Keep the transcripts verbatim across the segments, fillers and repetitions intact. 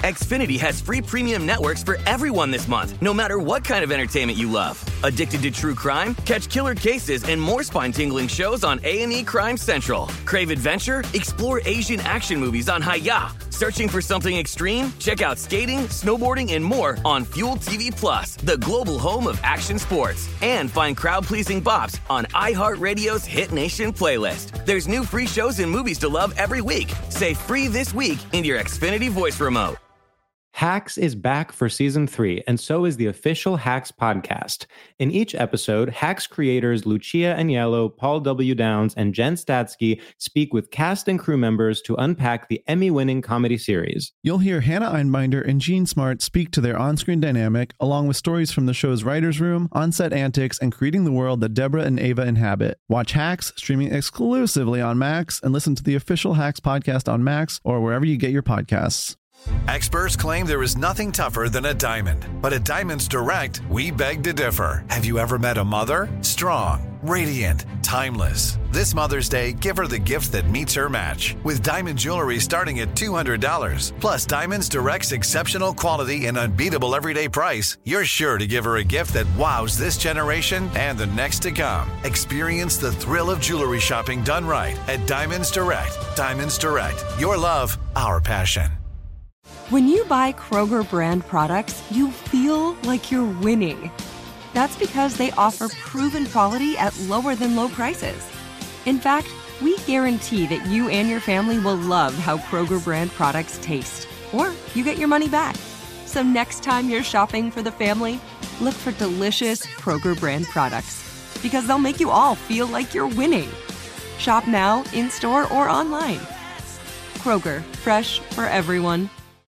Xfinity has free premium networks for everyone this month, no matter what kind of entertainment you love. Addicted to true crime? Catch killer cases and more spine-tingling shows on A and E Crime Central. Crave adventure? Explore Asian action movies on Hi-Ya. Searching for something extreme? Check out skating, snowboarding, and more on Fuel T V Plus, the global home of action sports. And find crowd-pleasing bops on iHeartRadio's Hit Nation playlist. There's new free shows and movies to love every week. Say free this week in your Xfinity voice remote. Hacks is back for season three, and so is the official Hacks podcast. In each episode, Hacks creators Lucia Aniello, Paul W. Downs, and Jen Statsky speak with cast and crew members to unpack the Emmy-winning comedy series. You'll hear Hannah Einbinder and Gene Smart speak to their on-screen dynamic, along with stories from the show's writer's room, on-set antics, and creating the world that Deborah and Ava inhabit. Watch Hacks, streaming exclusively on Max, and listen to the official Hacks podcast on Max or wherever you get your podcasts. Experts claim there is nothing tougher than a diamond. But at Diamonds Direct, we beg to differ. Have you ever met a mother? Strong, radiant, timeless. This Mother's Day, give her the gift that meets her match. With diamond jewelry starting at two hundred dollars. Plus Diamonds Direct's exceptional quality and unbeatable everyday price, you're sure to give her a gift that wows this generation and the next to come. Experience the thrill of jewelry shopping done right at Diamonds Direct. Diamonds Direct. Your love, our passion. When you buy Kroger brand products, you feel like you're winning. That's because they offer proven quality at lower than low prices. In fact, we guarantee that you and your family will love how Kroger brand products taste, or you get your money back. So next time you're shopping for the family, look for delicious Kroger brand products, because they'll make you all feel like you're winning. Shop now, in-store, or online. Kroger, fresh for everyone.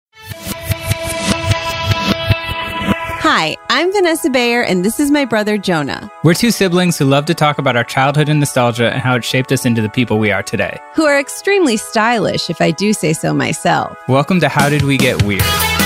Hi, I'm Vanessa Bayer, and this is my brother, Jonah. We're two siblings who love to talk about our childhood and nostalgia and how it shaped us into the people we are today. Who are extremely stylish, if I do say so myself. Welcome to How Did We Get Weird?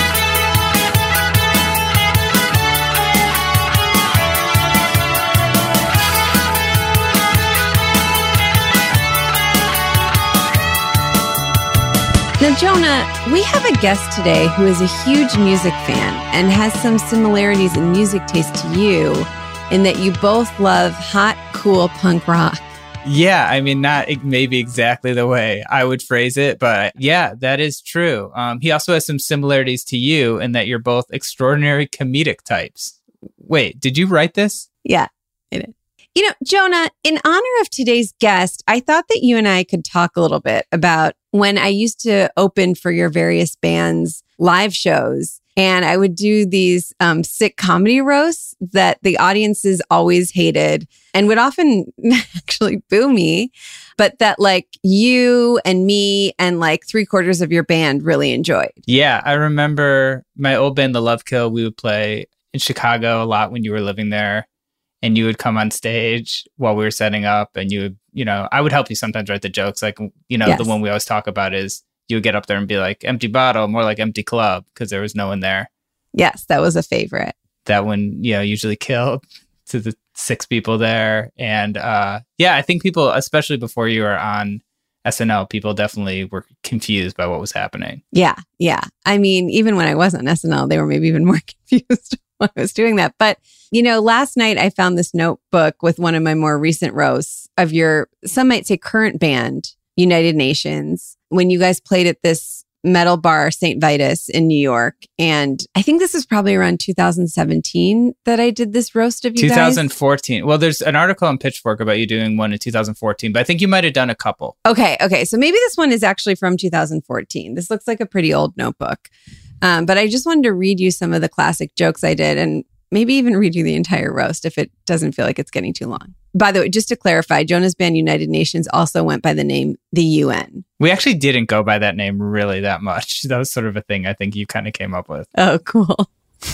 Now, Jonah, we have a guest today who is a huge music fan and has some similarities in music taste to you in that you both love hot, cool punk rock. Yeah, I mean, not maybe exactly the way I would phrase it, but yeah, that is true. Um, he also has some similarities to you in that you're both extraordinary comedic types. Wait, did you write this? Yeah, I did. You know, Jonah, in honor of today's guest, I thought that you and I could talk a little bit about when I used to open for your various bands' live shows, and I would do these um, sick comedy roasts that the audiences always hated and would often actually boo me, but that like you and me and like three quarters of your band really enjoyed. Yeah, I remember my old band, The Love Kill, we would play in Chicago a lot when you were living there. And you would come on stage while we were setting up, and you would, you know, I would help you sometimes write the jokes. Like, you know, yes. The one we always talk about is you would get up there and be like, empty bottle, more like empty club, because there was no one there. Yes, that was a favorite. That one, you know, usually killed to the six people there. And uh, yeah, I think people, especially before you were on S N L, people definitely were confused by what was happening. Yeah, yeah. I mean, even when I was on S N L, they were maybe even more confused when I was doing that. But, you know, last night I found this notebook with one of my more recent roasts of your, some might say current band, United Nations, when you guys played at this metal bar, Saint Vitus in New York. And I think this is probably around two thousand seventeen that I did this roast of you guys. guys. twenty fourteen. Well, there's an article on Pitchfork about you doing one in two thousand fourteen, but I think you might have done a couple. Okay, okay. So maybe this one is actually from two thousand fourteen. This looks like a pretty old notebook. Um, but I just wanted to read you some of the classic jokes I did and maybe even read you the entire roast if it doesn't feel like it's getting too long. By the way, just to clarify, Jonah's band United Nations also went by the name The U N. We actually didn't go by that name really that much. That was sort of a thing I think you kind of came up with. Oh, cool.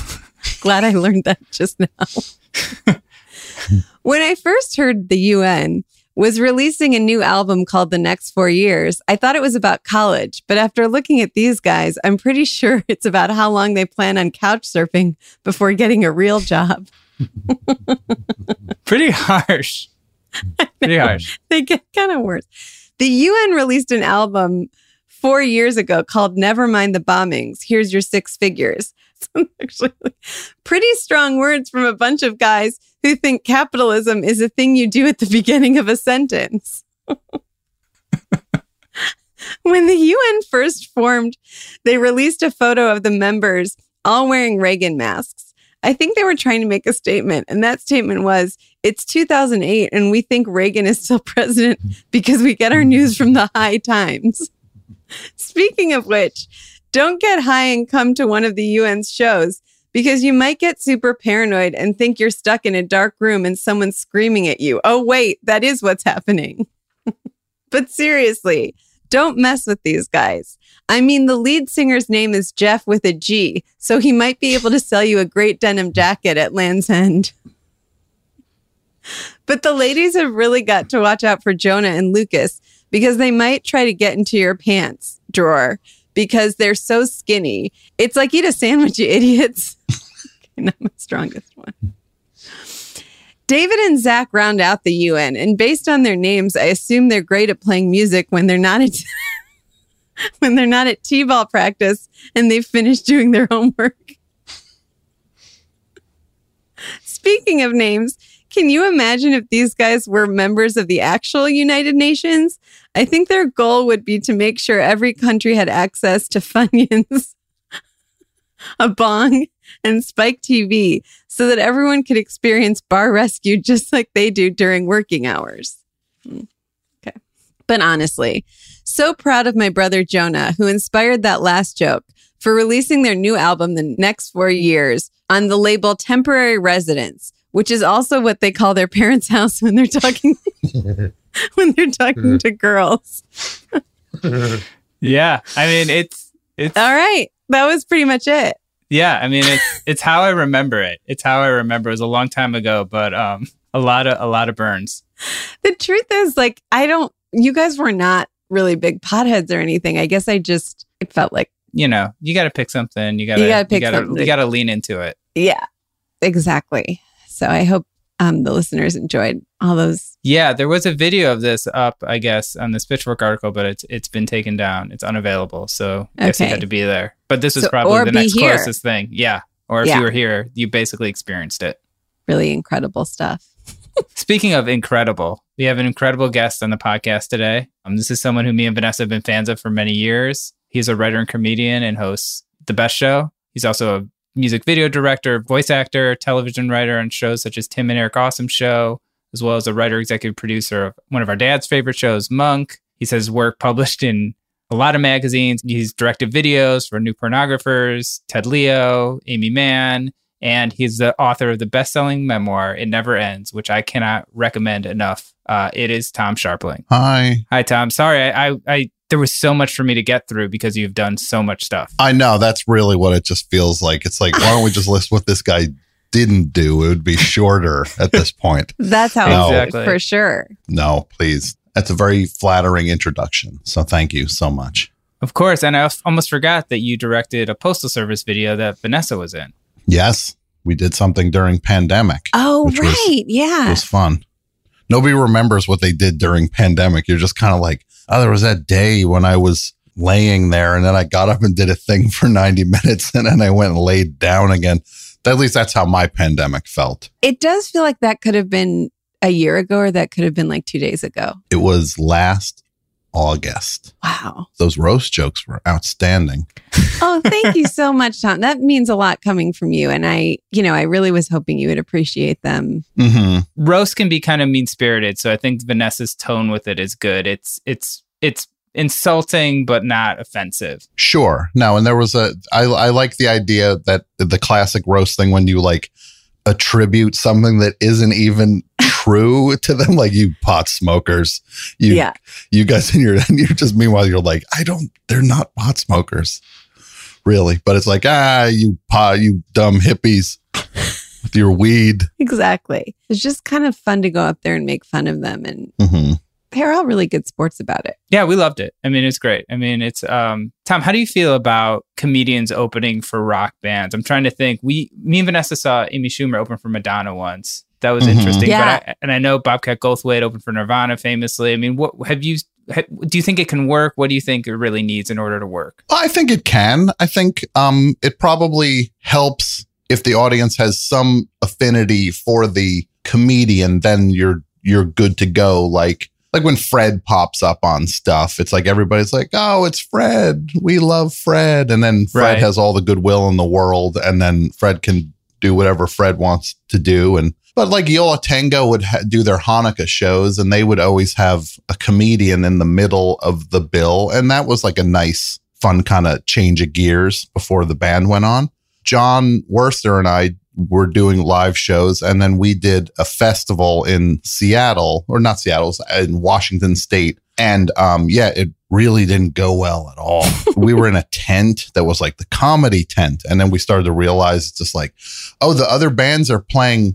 Glad I learned that just now. When I first heard The U N was releasing a new album called The Next Four Years, I thought it was about college. But after looking at these guys, I'm pretty sure it's about how long they plan on couch surfing before getting a real job. Pretty harsh. Pretty harsh. They get kind of worse. The U N released an album four years ago called Never Mind the Bombings. Here's your six figures. So actually, pretty strong words from a bunch of guys who think capitalism is a thing you do at the beginning of a sentence. When the U N first formed, they released a photo of the members all wearing Reagan masks. I think they were trying to make a statement, and that statement was, it's two thousand eight and we think Reagan is still president because we get our news from the High Times. Speaking of which, don't get high and come to one of the U N's shows because you might get super paranoid and think you're stuck in a dark room and someone's screaming at you. Oh, wait, that is what's happening. But seriously, don't mess with these guys. I mean, the lead singer's name is Jeff with a G, so he might be able to sell you a great denim jacket at Land's End. But the ladies have really got to watch out for Jonah and Lucas because they might try to get into your pants drawer because they're so skinny. It's like, eat a sandwich, you idiots. Okay, not my strongest one. David and Zach round out the U N, and based on their names, I assume they're great at playing music when they're not at when they're not at T-ball practice and they've finished doing their homework. Speaking of names, can you imagine if these guys were members of the actual United Nations? I think their goal would be to make sure every country had access to Funyuns, a bong, and Spike T V so that everyone could experience bar rescue just like they do during working hours. Okay. But honestly, so proud of my brother Jonah, who inspired that last joke, for releasing their new album the next four years on the label Temporary Residence, which is also what they call their parents' house when they're talking when they're talking to girls. Yeah, I mean it's it's all right. That was pretty much it. Yeah, I mean it's it's how I remember it. It's how I remember. It was a long time ago, but um, a lot of a lot of burns. The truth is, like, I don't. You guys were not really big potheads or anything. I guess I just it felt like, you know, you got to pick something. You got to you got to pick you gotta, something. You got to lean into it. Yeah, exactly. So I hope um, the listeners enjoyed all those. Yeah, there was a video of this up, I guess, on this Pitchfork article, but it's it's been taken down. It's unavailable, so I guess Okay. it had to be there. But this is So- probably or the be next here. closest thing. Yeah, or if Yeah. you were here, you basically experienced it. Really incredible stuff. Speaking of incredible, we have an incredible guest on the podcast today. Um, this is someone who me and Vanessa have been fans of for many years. He's a writer and comedian and hosts The Best Show. He's also a music video director, voice actor, television writer on shows such as Tim and Eric Awesome Show, as well as a writer, executive producer of one of our dad's favorite shows, Monk. He says work published in a lot of magazines. He's directed videos for New Pornographers, Ted Leo, Amy Mann, and he's the author of the best-selling memoir, It Never Ends, which I cannot recommend enough. Uh, it is Tom Scharpling. Hi. Hi, Tom. Sorry, I, I, I there was so much for me to get through because you've done so much stuff. I know. That's really what it just feels like. It's like, why don't we just list what this guy didn't do? It would be shorter at this point. That's how No. it's Exactly. for sure. No, please. That's a very flattering introduction. So thank you so much. Of course, and I f- almost forgot that you directed a Postal Service video that Vanessa was in. Yes, we did something during pandemic. Oh, which right. was- yeah. It was fun. Nobody remembers what they did during pandemic. You're just kind of like, oh, there was that day when I was laying there and then I got up and did a thing for ninety minutes and then I went and laid down again. At least that's how my pandemic felt. It does feel like that could have been a year ago, or that could have been like two days ago. It was last August. Wow. Those roast jokes were outstanding. Oh, thank you so much, Tom. That means a lot coming from you. And I, you know, I really was hoping you would appreciate them. Mm-hmm. Roast can be kind of mean-spirited, so I think Vanessa's tone with it is good. It's it's it's insulting but not offensive. Sure. No, and there was a, I, I like the idea that the classic roast thing when you like attribute something that isn't even true to them, like you pot smokers. You, Yeah. you guys in your, you're just, meanwhile, you're like, I don't, they're not pot smokers. Really. But it's like, ah, you pot, you dumb hippies with your weed. Exactly. It's just kind of fun to go up there and make fun of them. And Mm-hmm. they're all really good sports about it. Yeah, we loved it. I mean, it's great. I mean, it's um Tom, how do you feel about comedians opening for rock bands? I'm trying to think. We me and Vanessa saw Amy Schumer open for Madonna once. That was Mhm. interesting. Yeah. But I, and I know Bobcat Goldthwait opened for Nirvana famously. I mean, what have you do you think it can work? What do you think it really needs in order to work? I think it can. I think um, it probably helps if the audience has some affinity for the comedian, then you're you're good to go. Like like when Fred pops up on stuff, it's like everybody's like, oh, it's Fred. We love Fred. And then Fred Right. has all the goodwill in the world, and then Fred can do whatever Fred wants to do. And but like Yo La Tengo would ha- do their Hanukkah shows, and they would always have a comedian in the middle of the bill. And that was like a nice, fun kind of change of gears before the band went on. John Worster and I were doing live shows, and then we did a festival in Seattle, or not Seattle, in Washington State. And um, yeah, it really didn't go well at all. We were in a tent that was like the comedy tent. And then we started to realize it's just like, oh, the other bands are playing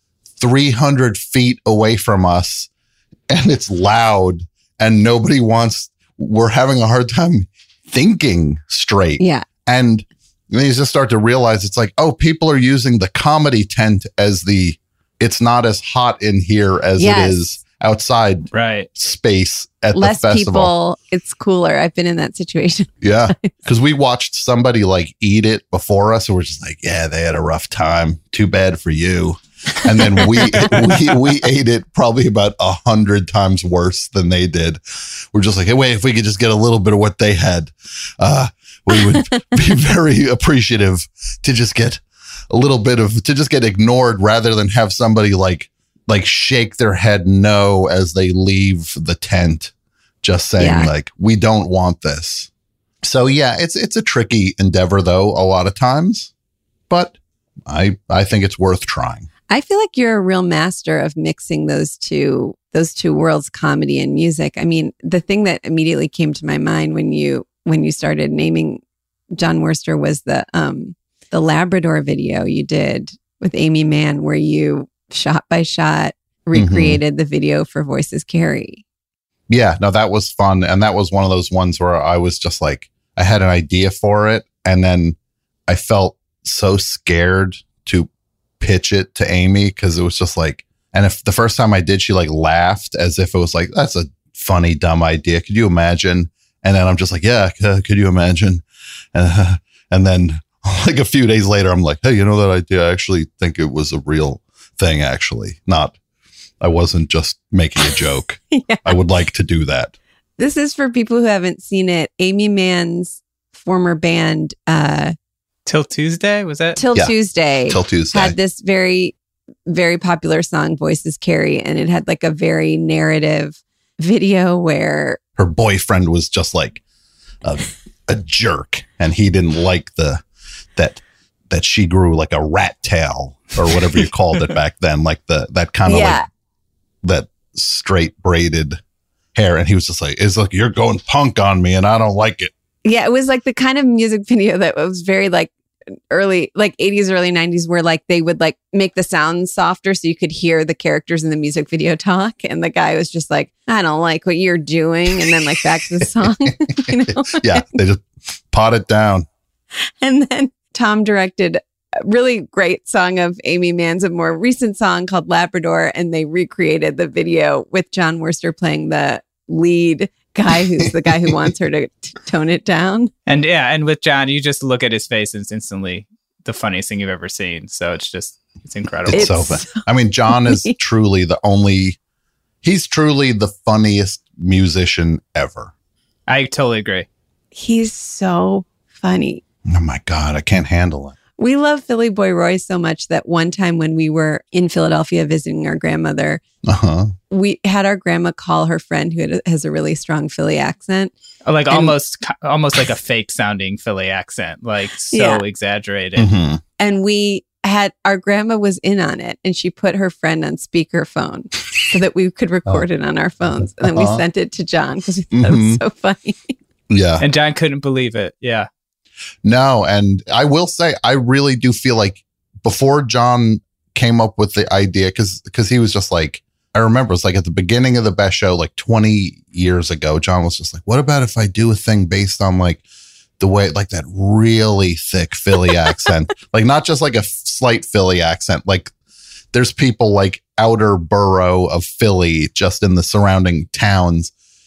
three hundred feet away from us, and it's loud, and nobody wants, we're having a hard time thinking straight. Yeah. And then you just start to realize it's like, oh, people are using the comedy tent as the, it's not as hot in here as Yes. it is outside Right. space at Less the festival. people, it's cooler. I've been in that situation. Yeah. Because we watched somebody like eat it before us, and we're just like, yeah, they had a rough time. Too bad for you. And then we we we ate it probably about a hundred times worse than they did. We're just like, hey, wait, if we could just get a little bit of what they had, uh, we would be very appreciative to just get a little bit of, to just get ignored rather than have somebody like like shake their head no as they leave the tent, just saying Yeah. like, we don't want this. So yeah, it's it's a tricky endeavor though, a lot of times, but I I think it's worth trying. I feel like you're a real master of mixing those two those two worlds, comedy and music. I mean, the thing that immediately came to my mind when you when you started naming John Worster was the um the Labrador video you did with Amy Mann, where you shot by shot recreated the video for Voices Carry. Yeah, no, that was fun. And that was one of those ones where I was just like, I had an idea for it, and then I felt so scared to pitch it to Amy, because it was just like, and if the first time I did, she like laughed as if it was like, that's a funny, dumb idea. Could you imagine? And then I'm just like, yeah, c- could you imagine? Uh, and then like a few days later, I'm like, hey, you know that idea? I actually think it was a real thing, actually. Not, I wasn't just making a joke. Yeah. I would like to do that. This is for people who haven't seen it. Amy Mann's former band, uh, Till Tuesday, was that? Till Yeah. Tuesday, Till Tuesday. had this very, very popular song, Voices Carry, and it had like a very narrative video where Her boyfriend was just like a, a jerk, and he didn't like the that that she grew like a rat tail or whatever you called it back then, like the that kind of Yeah. like that straight braided hair, and he was just like, it's like, you're going punk on me and I don't like it. Yeah, it was like the kind of music video that was very like early, like eighties, early nineties, where like they would like make the sound softer so you could hear the characters in the music video talk. And the guy was just like, I don't like what you're doing. And then like back to the song, you know? Yeah, they just pot it down. And then Tom directed a really great song of Amy Mann's, a more recent song called Labrador. And they recreated the video with John Worster playing the lead guy who's the guy who wants her to t- tone it down. And yeah, and with John, you just look at his face and it's instantly the funniest thing you've ever seen. So it's just, it's incredible. It's, It's so bad. so I mean, John is funny. truly the only, he's truly the funniest musician ever. I totally agree. He's so funny. Oh my God, I can't handle it. We love Philly Boy Roy so much that one time when we were in Philadelphia visiting our grandmother, Uh-huh. we had our grandma call her friend who had, has a really strong Philly accent. Like And- almost, almost like a fake sounding Philly accent, like so Yeah. exaggerated. Mhm. And we had, our grandma was in on it, and she put her friend on speakerphone so that we could record it on our phones. And then we Uh-huh. sent it to John because we thought it was Mhm. so funny. Yeah. And John couldn't believe it. Yeah. No, and I will say, I really do feel like before John came up with the idea, because because he was just like, I remember it's like at the beginning of the Best Show, like twenty years ago, John was just like, what about if I do a thing based on like the way, like that really thick Philly accent, like not just like a slight Philly accent, like there's people like outer borough of Philly, just in the surrounding towns,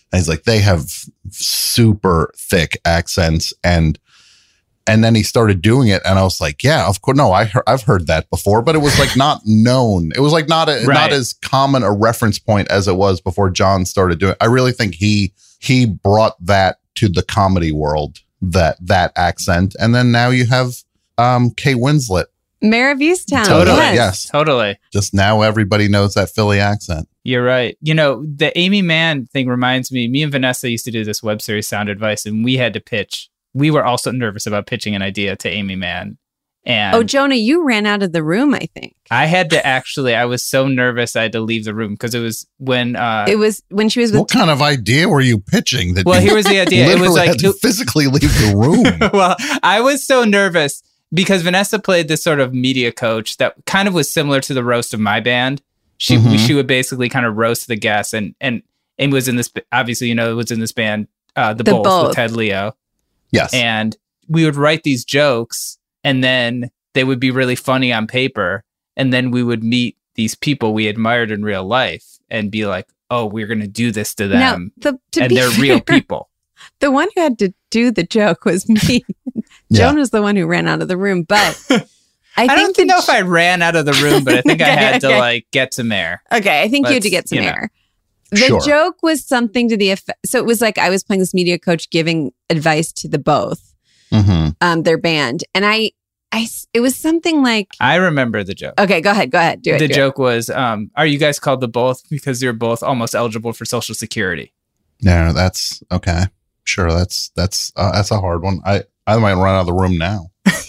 And he's like, they have super thick accents. And and then he started doing it. And I was like, yeah, of course. No, I he- I've heard that before, but it was like not known. It was like not a, Right. not as common a reference point as it was before John started doing it. I really think he he brought that to the comedy world, that that accent. And then now you have um, Kate Winslet. Mayor of Easttown. Totally. Yes. Yes. Totally. Just now everybody knows that Philly accent. You're right. You know, the Amy Mann thing reminds me, me and Vanessa used to do this web series Sound Advice, and we had to pitch. We were also nervous about pitching an idea to Amy Mann. And Oh, Jonah, you ran out of the room, I think. I had to actually, I was so nervous I had to leave the room because it was when... Uh, It was when she was with What kind of idea were you pitching? That well, you here was the idea. It was literally like... had to it- physically leave the room. well, I was so nervous because Vanessa played this sort of media coach that kind of was similar to the roast of my band. She Mhm. she would basically kind of roast the guests, and and Amy was in this, obviously, you know, was in this band, uh, The, The Both, Both. with Ted Leo. Yes. And we would write these jokes, and then they would be really funny on paper, and then we would meet these people we admired in real life and be like, oh, we're going to do this to now, them. the, to and be they're fair, real people. The one who had to do the joke was me. Yeah. Joan was the one who ran out of the room, but I, I, think don't the know if I ran out of the room, but I think I Okay, had to okay. like get to Mayor. Okay, I think you had to Let's, get some you know. air. The Sure. joke was something to the effect. So it was like I was playing this media coach giving advice to the Both, Mm-hmm. um, their band, and I, I, s- it was something like, I remember the joke. okay, go ahead, go ahead, do it. the do it. joke was, um, are you guys called the Both because you're both almost eligible for Social Security? Yeah, that's okay. Sure, that's that's uh, that's a hard one. I I might run out of the room now.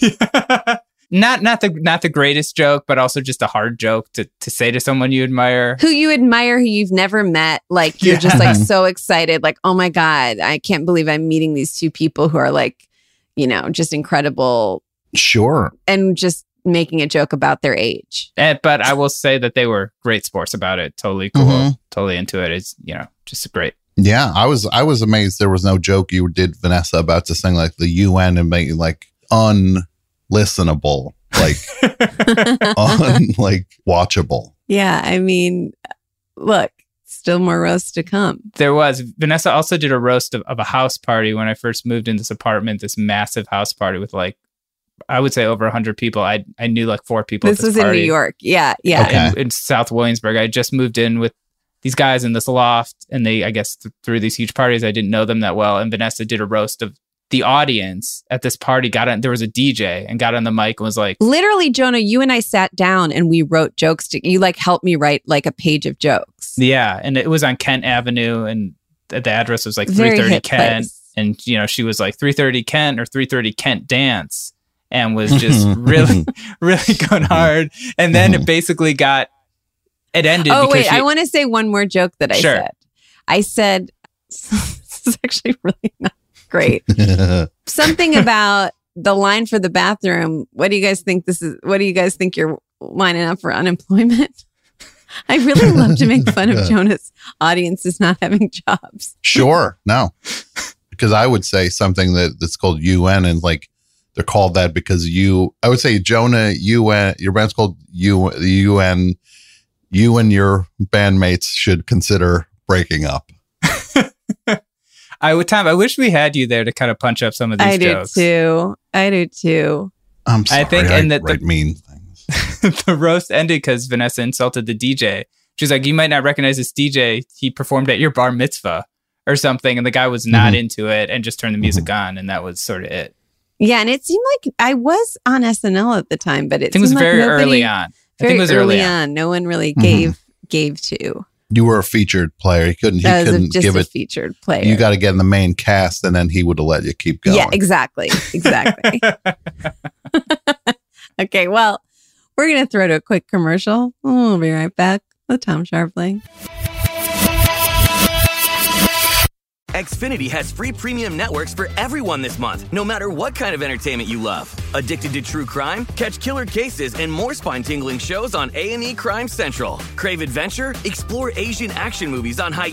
not not the not the greatest joke, but also just a hard joke to to say to someone you admire. Who you admire, who you've never met, like you're just like so excited, like, oh my God, I can't believe I'm meeting these two people who are like, you know, just incredible, Sure. and just making a joke about their age. Eh, but I will say that they were great sports about it. Totally cool. Mhm. Totally into it. It's, you know, just great. Yeah, I was I was amazed there was no joke you did, Vanessa, about to sing like the U N and make it like unlistenable, like un like watchable. Yeah, I mean, look, still more roasts to come. There was. Vanessa also did a roast of, of a house party when I first moved in this apartment, this massive house party with like, I would say over one hundred people. I I knew like four people. This at this was party. in New York. Yeah, yeah. Okay. in, in South Williamsburg. I just moved in with these guys in this loft, and they, I guess, th- through these huge parties, I didn't know them that well. And Vanessa did a roast of the audience at this party. Got on, there was a D J, and got on the mic and was like, Literally, Jonah, you and I sat down and we wrote jokes. To, you like helped me write like a page of jokes. yeah, and it was on Kent Avenue, and th- the address was like Very three thirty hip Kent, place. and you know she was like three thirty Kent or three thirty Kent Dance, and was just really, really going hard. And then it basically got. It ended. Oh because wait, she, I want to say one more joke that I Sure. said. I said this is actually really not great. Something about the line for the bathroom. What do you guys think this is? What do you guys think you're lining up for unemployment? I really love to make fun of Jonah's audiences not having jobs. Sure. No. Because I would say something that, that's called U N, and like they're called that because you I would say Jonah U N, your band's called U the U N. You and your bandmates should consider breaking up. I would Tom. I wish we had you there to kind of punch up some of these I do jokes. too. I do too. I'm sorry. I think- and that the- write mean things. The roast ended because Vanessa insulted the D J. She's like, "You might not recognize this D J. He performed at your bar mitzvah or something," and the guy was not Mhm. into it and just turned the music on, and that was sort of it. Yeah, and it seemed like I was on S N L at the time, but it I think it was seemed like very nobody- early on. I Very think it was early, early on. on. No one really Mhm. gave gave to. You were a featured player. He couldn't. He As a, couldn't just give a it. featured player. You got to get in the main cast, and then he would have let you keep going. Yeah, exactly. Exactly. Okay, well, we're going to throw to a quick commercial. We'll be right back with Tom Sharpling. Xfinity has free premium networks for everyone this month, no matter what kind of entertainment you love. Addicted to true crime? Catch killer cases and more spine-tingling shows on A and E Crime Central. Crave adventure? Explore Asian action movies on Hayya.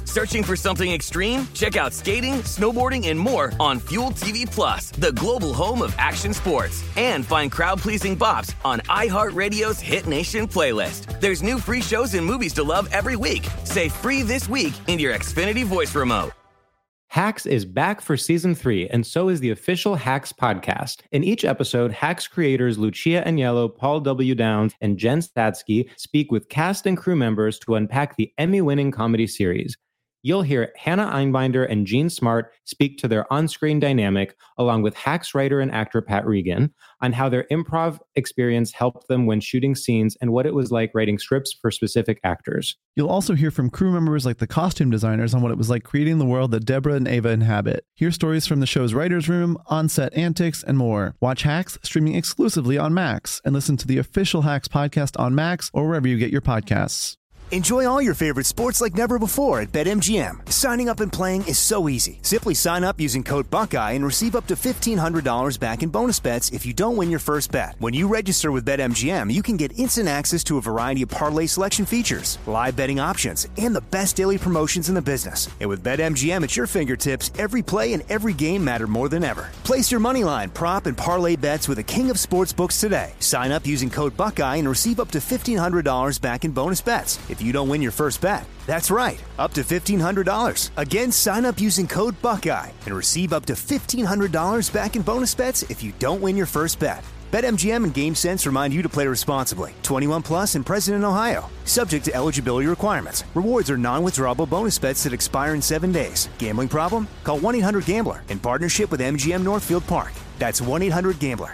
Searching for something extreme? Check out skating, snowboarding, and more on Fuel T V Plus, the global home of action sports. And find crowd-pleasing bops on iHeartRadio's Hit Nation playlist. There's new free shows and movies to love every week. Say free this week in your Xfinity voice remote. Hacks is back for season three, and so is the official Hacks podcast. In each episode, Hacks creators Lucia Aniello, Paul W. Downs, and Jen Statsky speak with cast and crew members to unpack the Emmy-winning comedy series. You'll hear Hannah Einbinder and Jean Smart speak to their on-screen dynamic, along with Hacks writer and actor Pat Regan, on how their improv experience helped them when shooting scenes and what it was like writing scripts for specific actors. You'll also hear from crew members like the costume designers on what it was like creating the world that Deborah and Ava inhabit. Hear stories from the show's writer's room, on-set antics, and more. Watch Hacks streaming exclusively on Max, and listen to the official Hacks podcast on Max or wherever you get your podcasts. Enjoy all your favorite sports like never before at BetMGM. Signing up and playing is so easy. Simply sign up using code Buckeye and receive up to fifteen hundred dollars back in bonus bets if you don't win your first bet. When you register with BetMGM, you can get instant access to a variety of parlay selection features, live betting options, and the best daily promotions in the business. And with BetMGM at your fingertips, every play and every game matter more than ever. Place your moneyline, prop, and parlay bets with the king of sportsbooks today. Sign up using code Buckeye and receive up to fifteen hundred dollars back in bonus bets if you don't win your first bet. That's right, up to fifteen hundred dollars. Again, sign up using code Buckeye and receive up to fifteen hundred dollars back in bonus bets if you don't win your first bet. BetMGM and GameSense remind you to play responsibly. twenty-one plus and present in Ohio. Subject to eligibility requirements. Rewards are non-withdrawable bonus bets that expire in seven days. Gambling problem? Call one eight hundred gambler in partnership with M G M Northfield Park. That's one eight hundred gambler.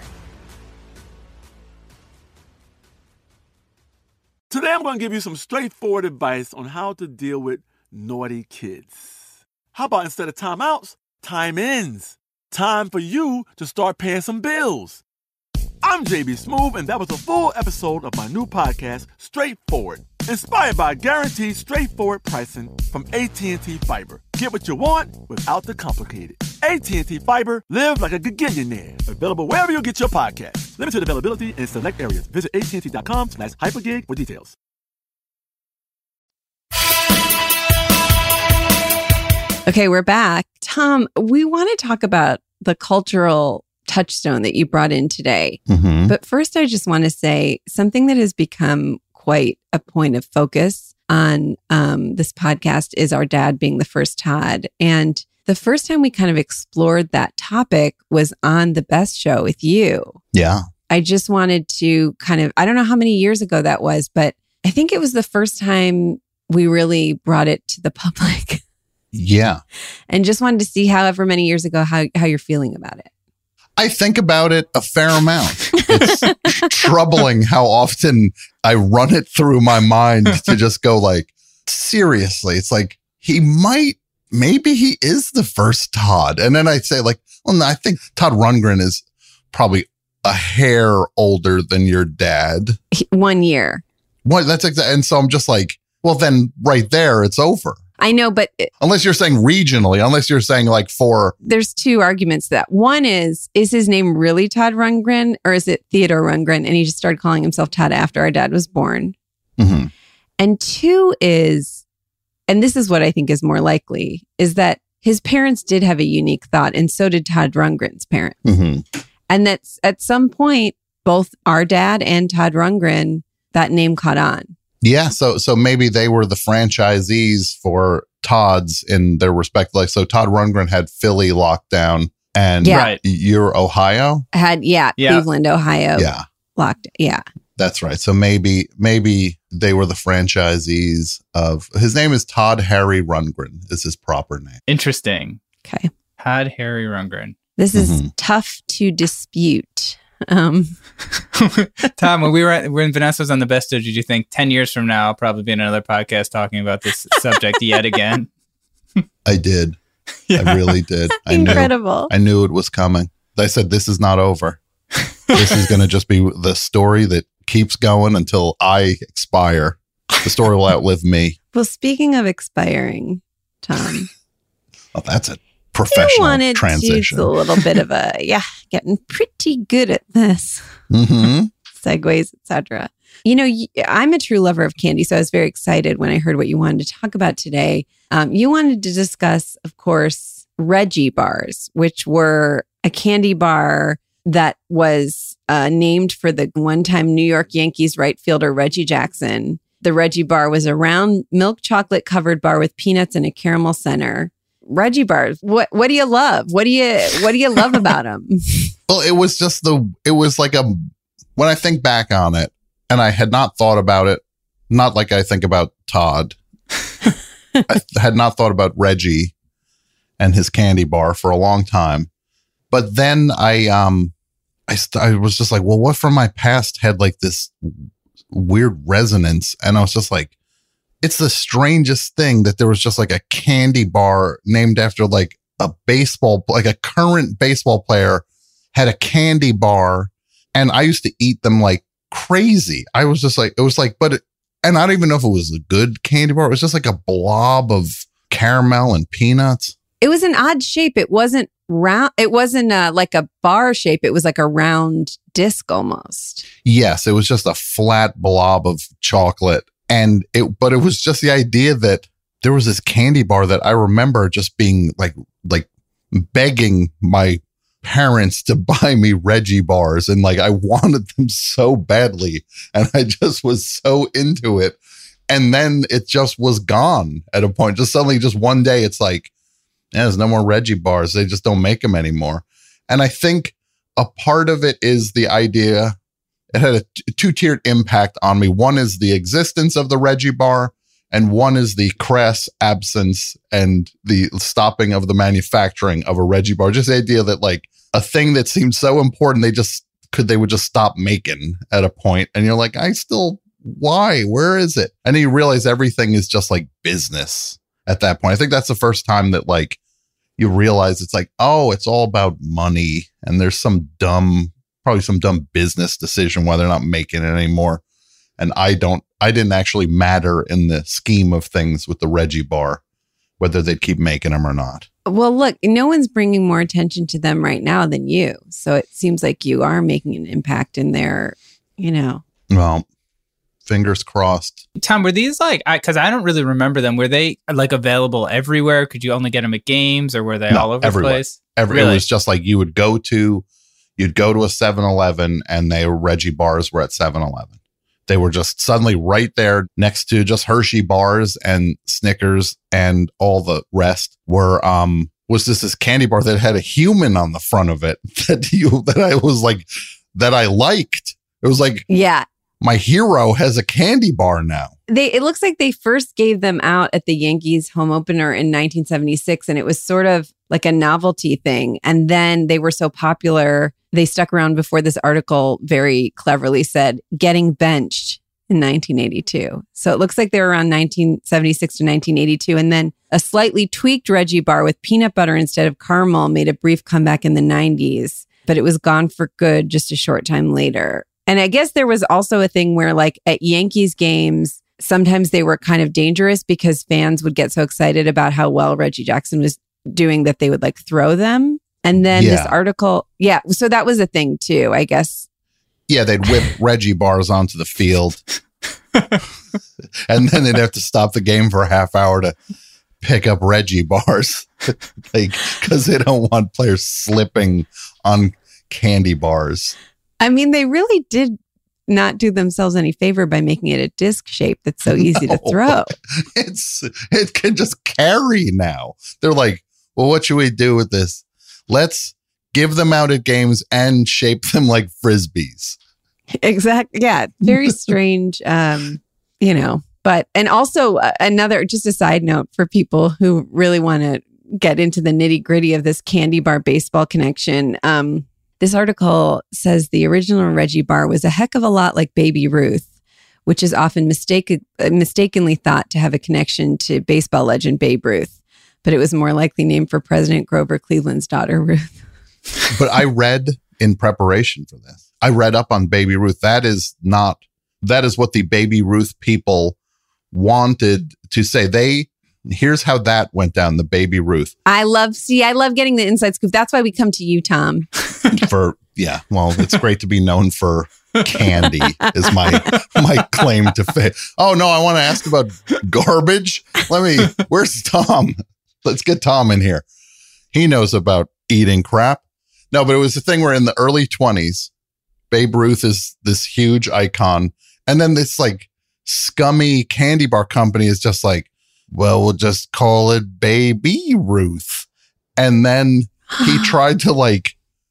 Today I'm going to give you some straightforward advice on how to deal with naughty kids. How about instead of timeouts, time ins? Time for you to start paying some bills. I'm J B Smoove, and that was a full episode of my new podcast, Straightforward, inspired by guaranteed straightforward pricing from A T and T Fiber. Get what you want without the complicated. A T and T Fiber, live like a gigillionaire. Available wherever you get your podcast. Limited availability in select areas. Visit att.com slash hypergig for details. Okay, we're back. Tom, we want to talk about the cultural touchstone that you brought in today. Mm-hmm. But first, I just want to say something that has become quite a point of focus on um, this podcast is our dad being the first Todd. And the first time we kind of explored that topic was on The Best Show with you. Yeah. I just wanted to kind of, I don't know how many years ago that was, but I think it was the first time we really brought it to the public. Yeah. And just wanted to see however many years ago, how, how you're feeling about it. I think about it a fair amount. It's troubling how often I run it through my mind to just go like, seriously, it's like, he might, maybe he is the first Todd. And then I say like, well, no, I think Todd Rundgren is probably a hair older than your dad. One year. What? That's exactly. And so I'm just like, well, then right there, it's over. I know, but it, unless you're saying regionally, unless you're saying like for... There's two arguments to that. One is, is his name really Todd Rundgren or is it Theodore Rundgren? And he just started calling himself Todd after our dad was born. Mm-hmm. And two is, and this is what I think is more likely, is that his parents did have a unique thought and so did Todd Rundgren's parents. Mm-hmm. And that's at some point, both our dad and Todd Rundgren, that name caught on. Yeah, so so maybe they were the franchisees for Todd's in their respect. Like, so Todd Rundgren had Philly locked down, and Yeah. Right. you're Ohio. Had, yeah, Yeah. Cleveland, Ohio. Yeah, Locked. Yeah. that's right. So maybe maybe they were the franchisees of. His name is Todd Harry Rundgren. Is his proper name? Interesting. Okay. Todd Harry Rundgren. This is Mhm. tough to dispute. Um, Tom, when we were at, when Vanessa was on The Best Show, did you think ten years from now I'll probably be in another podcast talking about this subject yet again? I did. I really did. I knew. incredible. I knew it was coming. I said, this is not over. This is going to just be the story that keeps going until I expire. The story will outlive me. Well, speaking of expiring, Tom, Oh, that's a I professional wanted transition. to use a little bit of a, yeah, getting pretty good at this. Mm-hmm. segues, et cetera. You know, I'm a true lover of candy, so I was very excited when I heard what you wanted to talk about today. Um, you wanted to discuss, of course, Reggie bars, which were a candy bar that was uh, named for the one-time New York Yankees right fielder Reggie Jackson. The Reggie bar was a round milk chocolate covered bar with peanuts and a caramel center. Reggie bars, what what do you love? What do you what do you love about them? Well, it was just the it was like a when I think back on it, and I had not thought about it, not like I think about Todd. I had not thought about Reggie and his candy bar for a long time. But then I um I st- I was just like, well, what from my past had like this weird resonance? And I was just like, it's the strangest thing that there was just like a candy bar named after like a baseball, like a current baseball player had a candy bar, and I used to eat them like crazy. I was just like, it was like, but it, and I don't even know if it was a good candy bar. It was just like a blob of caramel and peanuts. It was an odd shape. It wasn't round. It wasn't uh, like a bar shape. It was like a round disc almost. Yes, it was just a flat blob of chocolate. And it, but it was just the idea that there was this candy bar that I remember just being like, like begging my parents to buy me Reggie bars. And like, I wanted them so badly. And I just was so into it. And then it just was gone at a point. Just suddenly, just one day, it's like, yeah, there's no more Reggie bars. They just don't make them anymore. And I think a part of it is the idea. It had a t- two-tiered impact on me. One is the existence of the Reggie bar, and one is the crass absence and the stopping of the manufacturing of a Reggie bar. Just the idea that like a thing that seemed so important, they just could, they would just stop making at a point. And you're like, I still, why? Where is it? And then you realize everything is just like business at that point. I think that's the first time that like you realize it's like, oh, it's all about money. And there's some dumb probably some dumb business decision why they're not making it anymore. And I don't, I didn't actually matter in the scheme of things with the Reggie bar, whether they'd keep making them or not. Well, look, no one's bringing more attention to them right now than you. So it seems like you are making an impact in their, you know. Well, fingers crossed. Tom, were these like, because I, I don't really remember them. Were they like available everywhere? Could you only get them at games, or were they no, all over everywhere. the place? Every, really? It was just like you would go to, You'd go to a seven eleven and they were Reggie bars were at seven eleven. They were just suddenly right there next to just Hershey bars and Snickers, and all the rest were, um, was this, this candy bar that had a human on the front of it that you, that I was like, that I liked. It was like, yeah, my hero has a candy bar now. They, it looks like they first gave them out at the Yankees home opener in nineteen seventy-six, and it was sort of like a novelty thing. And then they were so popular, they stuck around before this article very cleverly said, getting benched in nineteen eighty-two. So it looks like they were around nineteen seventy-six to nineteen eighty-two. And then a slightly tweaked Reggie bar with peanut butter instead of caramel made a brief comeback in the nineties, but it was gone for good just a short time later. And I guess there was also a thing where like at Yankees games, sometimes they were kind of dangerous because fans would get so excited about how well Reggie Jackson was doing that they would like throw them. And then yeah. this article, yeah, so that was a thing too, I guess. Yeah, they'd whip Reggie bars onto the field. And then they'd have to stop the game for a half hour to pick up Reggie bars. Like, because they don't want players slipping on candy bars. I mean, they really did not do themselves any favor by making it a disc shape that's so easy no, to throw. It's it can just carry now. They're like, well, what should we do with this? Let's give them out at games and shape them like Frisbees. Exactly. Yeah. Very strange, um, you know, but, and also uh, another, just a side note for people who really want to get into the nitty gritty of this candy bar baseball connection. Um, This article says the original Reggie bar was a heck of a lot like Baby Ruth, which is often mistake- mistakenly thought to have a connection to baseball legend Babe Ruth, but it was more likely named for President Grover Cleveland's daughter, Ruth. But I read in preparation for this, I read up on Baby Ruth. That is not, that is what the Baby Ruth people wanted to say. They, here's how that went down, the Baby Ruth. I love, see, I love getting the inside scoop. That's why we come to you, Tom. For yeah, well, it's great to be known for candy is my my claim to fame. Oh no, I want to ask about garbage. Let me. Where's Tom? Let's get Tom in here. He knows about eating crap. No, but it was the thing where in the early twenties, Babe Ruth is this huge icon, and then this like scummy candy bar company is just like, well, we'll just call it Baby Ruth, and then he tried to like.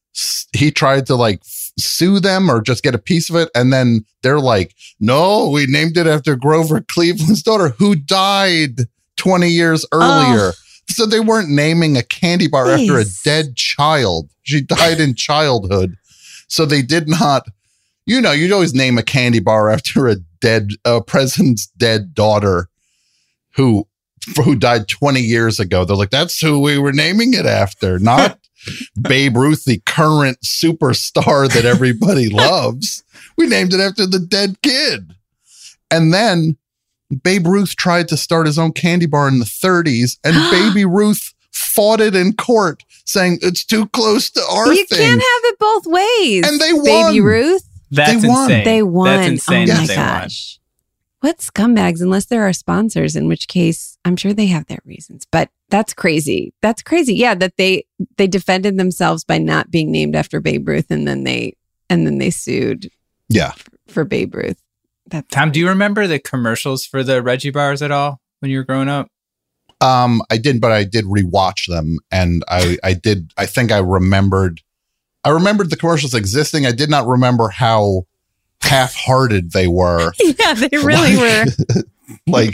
He tried to like sue them or just get a piece of it. And then they're like, no, we named it after Grover Cleveland's daughter who died twenty years earlier. Oh. So they weren't naming a candy bar Please. after a dead child. She died in childhood. So they did not, you know, you'd always name a candy bar after a dead, a uh, president's dead daughter who, who died twenty years ago. They're like, that's who we were naming it after, not Babe Ruth, the current superstar that everybody loves. We named it after the dead kid. And then Babe Ruth tried to start his own candy bar in the thirties, and Baby Ruth fought it in court, saying it's too close to our you thing. You can't have it both ways. And they won. Baby Ruth. That's they won. insane. They won. That's insane. Oh my they gosh. Won. What scumbags, unless there are sponsors, in which case I'm sure they have their reasons. But that's crazy. That's crazy. Yeah, that they they defended themselves by not being named after Babe Ruth, and then they and then they sued. Yeah, for, for Babe Ruth. That's Tom, crazy. do you remember the commercials for the Reggie bars at all when you were growing up? Um, I didn't, but I did rewatch them, and I I did. I think I remembered. I remembered the commercials existing. I did not remember how half-hearted they were. Yeah, they really like, were. Like,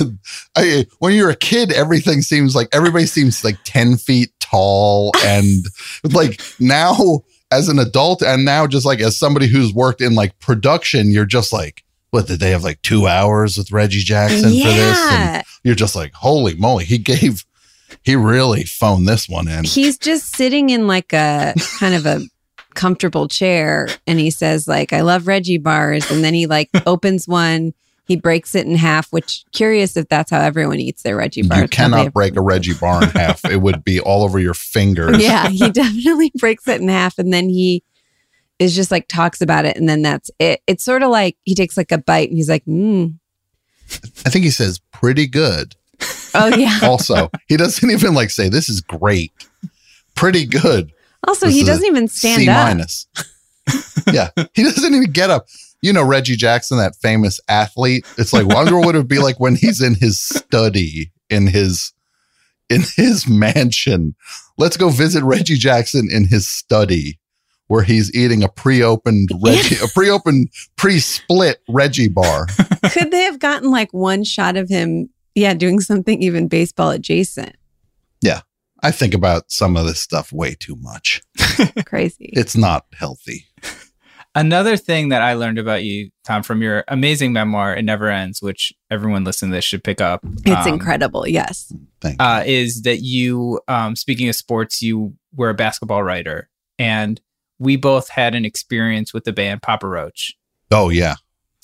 I, when you're a kid, everything seems like everybody seems like ten feet tall, and like now as an adult, and now just like as somebody who's worked in like production, you're just like, what did they have like two hours with Reggie Jackson yeah. for this? And you're just like, holy moly, he gave, he really phoned this one in. He's just sitting in like a kind of a comfortable chair, and he says like, I love Reggie bars, and then he like opens one, he breaks it in half, which curious if that's how everyone eats their Reggie bars. You cannot break a Reggie bar in half. It would be all over your fingers. Yeah, he definitely breaks it in half, and then he is just like talks about it, and then that's it. It's sort of like he takes like a bite and he's like, mm. I think he says pretty good. Oh yeah. Also, he doesn't even like say this is great. Pretty good. Also, this he doesn't even stand C up. minus. Yeah, he doesn't even get up. You know, Reggie Jackson, that famous athlete. It's like, wonder what it would be like when he's in his study, in his in his mansion. Let's go visit Reggie Jackson in his study, where he's eating a pre-opened Reggie, a pre-opened, pre-split Reggie bar. Could they have gotten like one shot of him, yeah, doing something even baseball adjacent? Yeah. I think about some of this stuff way too much. Crazy. It's not healthy. Another thing that I learned about you, Tom, from your amazing memoir, It Never Ends, which everyone listening to this should pick up. It's um, incredible. Yes. Thank you. Uh, is that you, um, speaking of sports, you were a basketball writer, and we both had an experience with the band Papa Roach. Oh, yeah.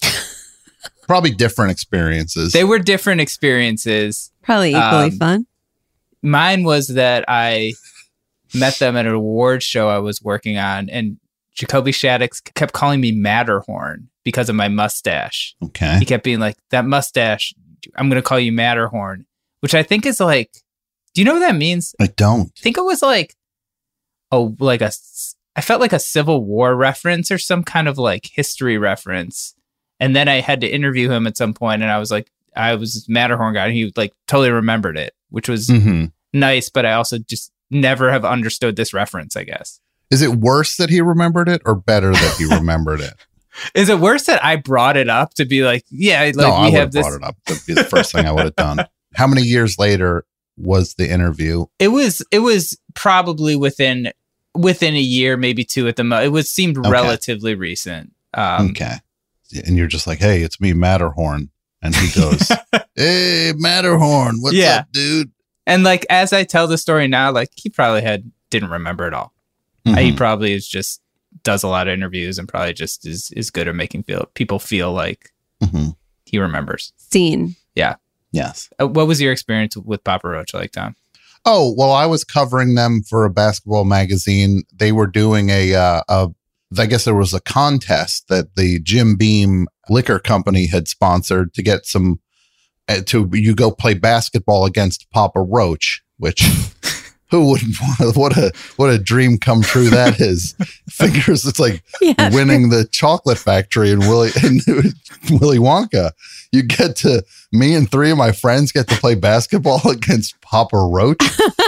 Probably different experiences. They were different experiences. Probably equally Um, fun. Mine was that I met them at an award show I was working on, and Jacoby Shaddix kept calling me Matterhorn because of my mustache. Okay. He kept being like, that mustache, I'm going to call you Matterhorn, which I think is like, do you know what that means? I don't. I think it was like, oh, like a, I felt like a Civil War reference or some kind of like history reference. And then I had to interview him at some point, and I was like, I was Matterhorn guy, and he like totally remembered it, which was Mm-hmm. nice, but I also just never have understood this reference, I guess. Is it worse that he remembered it or better that he remembered it? Is it worse that I brought it up to be like, yeah, like no, I we would have have this. brought it up. That'd be the first thing I would have done. How many years later was the interview? It was it was probably within within a year, maybe two at the most. It was seemed Okay. relatively recent. Um, Okay. And you're just like, hey, it's me, Matterhorn. And he goes, hey, Matterhorn, what's Yeah. up, dude? And like as I tell the story now, like he probably had didn't remember it all. Mhm. He probably is just does a lot of interviews and probably just is is good at making feel people feel like Mhm. he remembers. Scene. Yeah. Yes. Uh, what was your experience with Papa Roach like, Tom? Oh, well, I was covering them for a basketball magazine. They were doing a, uh, a I guess there was a contest that the Jim Beam Liquor Company had sponsored to get some, uh, to you go play basketball against Papa Roach, which who would want, what a, what a dream come true that is. Figures it's like yeah. winning the chocolate factory in Willy, in Willy Wonka. You get to, me and three of my friends get to play basketball against Papa Roach.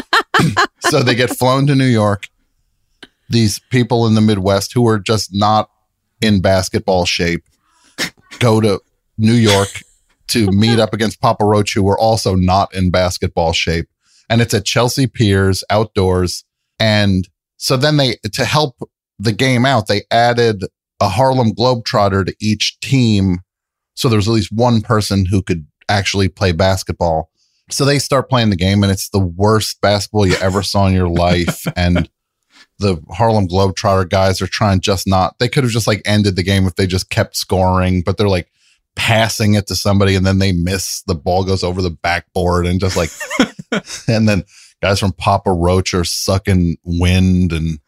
So they get flown to New York. These people in the Midwest who are just not in basketball shape go to New York to meet up against Papa Roach, who were also not in basketball shape. And it's at Chelsea Piers outdoors. And so then they, to help the game out, they added a Harlem Globetrotter to each team. So there's at least one person who could actually play basketball. So they start playing the game, and it's the worst basketball you ever saw in your life. And the Harlem Globetrotter guys are trying just not, they could have just like ended the game if they just kept scoring, but they're like passing it to somebody and then they miss, the ball goes over the backboard and just like, and then guys from Papa Roach are sucking wind and,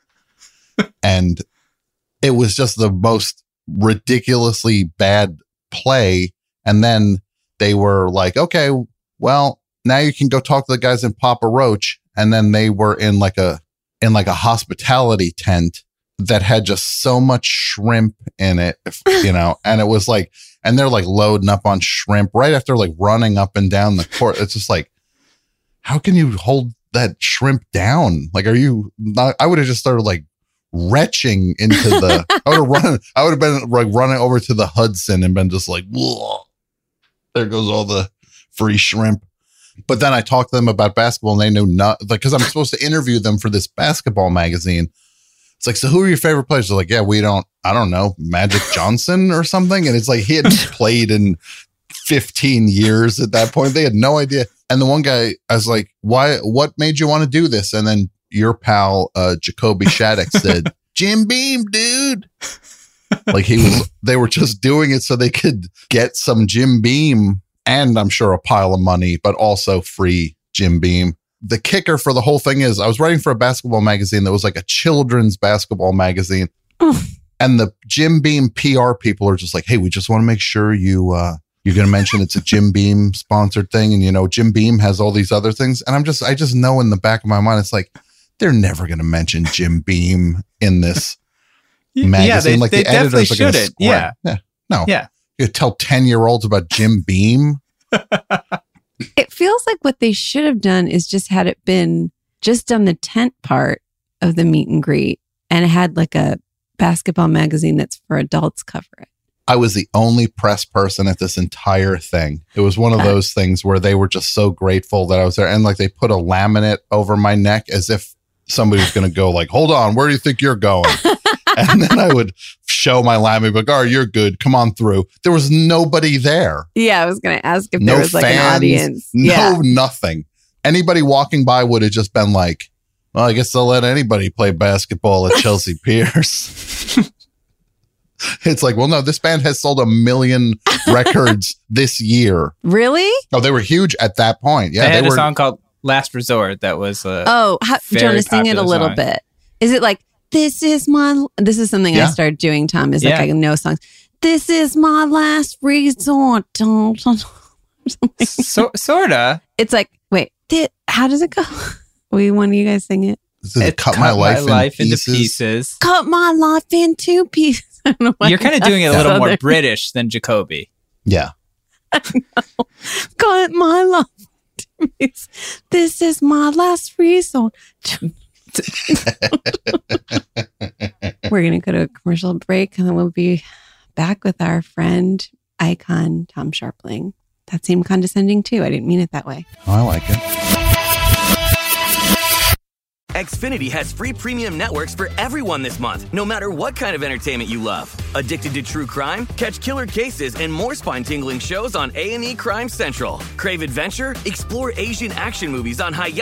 and it was just the most ridiculously bad play. And then they were like, okay, well, now you can go talk to the guys in Papa Roach. And then they were in like a, in like a hospitality tent that had just so much shrimp in it, you know, and it was like, and they're like loading up on shrimp right after like running up and down the court. It's just like, how can you hold that shrimp down? Like, are you not, I would have just started like retching into the, I would have run, I would have been like running over to the Hudson and been just like, whoa, there goes all the free shrimp. But then I talked to them about basketball and they knew not, like, because I'm supposed to interview them for this basketball magazine. It's like, so who are your favorite players? They're like, yeah, we don't, I don't know, Magic Johnson or something. And it's like, he hadn't played in fifteen years at that point. They had no idea. And the one guy, I was like, why, what made you want to do this? And then your pal, uh, Jacoby Shaddix said, Jim Beam, dude. Like he was, they were just doing it so they could get some Jim Beam. And I'm sure a pile of money, but also free Jim Beam. The kicker for the whole thing is I was writing for a basketball magazine that was like a children's basketball magazine. Mm. And the Jim Beam P R people are just like, hey, we just want to make sure you, uh, you're going to mention it's a Jim Beam sponsored thing. And, you know, Jim Beam has all these other things. And I'm just, I just know in the back of my mind, it's like, they're never going to mention Jim Beam in this magazine. Yeah, they, like they the editors are going to shouldn't. Yeah. yeah. No. Yeah. You tell ten year olds about Jim Beam. It feels like what they should have done is just had it been just done the tent part of the meet and greet and had like a basketball magazine that's for adults cover it. I was the only press person at this entire thing. It was one of those things where they were just so grateful that I was there. And like they put a laminate over my neck as if somebody was going to go like, hold on, where do you think you're going? And then I would show my laminate, like, oh, you're good. Come on through. There was nobody there. Yeah, I was going to ask if no there was like fans, an audience. No, yeah. nothing. Anybody walking by would have just been like, well, I guess they'll let anybody play basketball at Chelsea Piers. It's like, well, no, this band has sold a million records this year. Really? Oh, they were huge at that point. Yeah, they had they a were, song called Last Resort that was uh, oh, how, Jonah, sing it a little song. bit. Is it like, this is my, this is something Yeah. I started doing, Tom, is like Yeah. I know songs. This is my last resort. so, sorta. It's like, wait, did, how does it go? We one of you guys sing it. This is cut, my life, in into pieces. pieces. Cut my life into pieces. I don't know why You're kind of that's doing it a little Southern. more British than Jacoby. Yeah. Cut my life into pieces. This is my last resort. We're going to go to a commercial break and then we'll be back with our friend, icon, Tom Sharpling. That seemed condescending too. I didn't mean it that way. Oh, I like it. Xfinity has free premium networks for everyone this month, no matter what kind of entertainment you love. Addicted to true crime? Catch killer cases and more spine-tingling shows on A and E Crime Central. Crave adventure? Explore Asian action movies on Hi-Ya.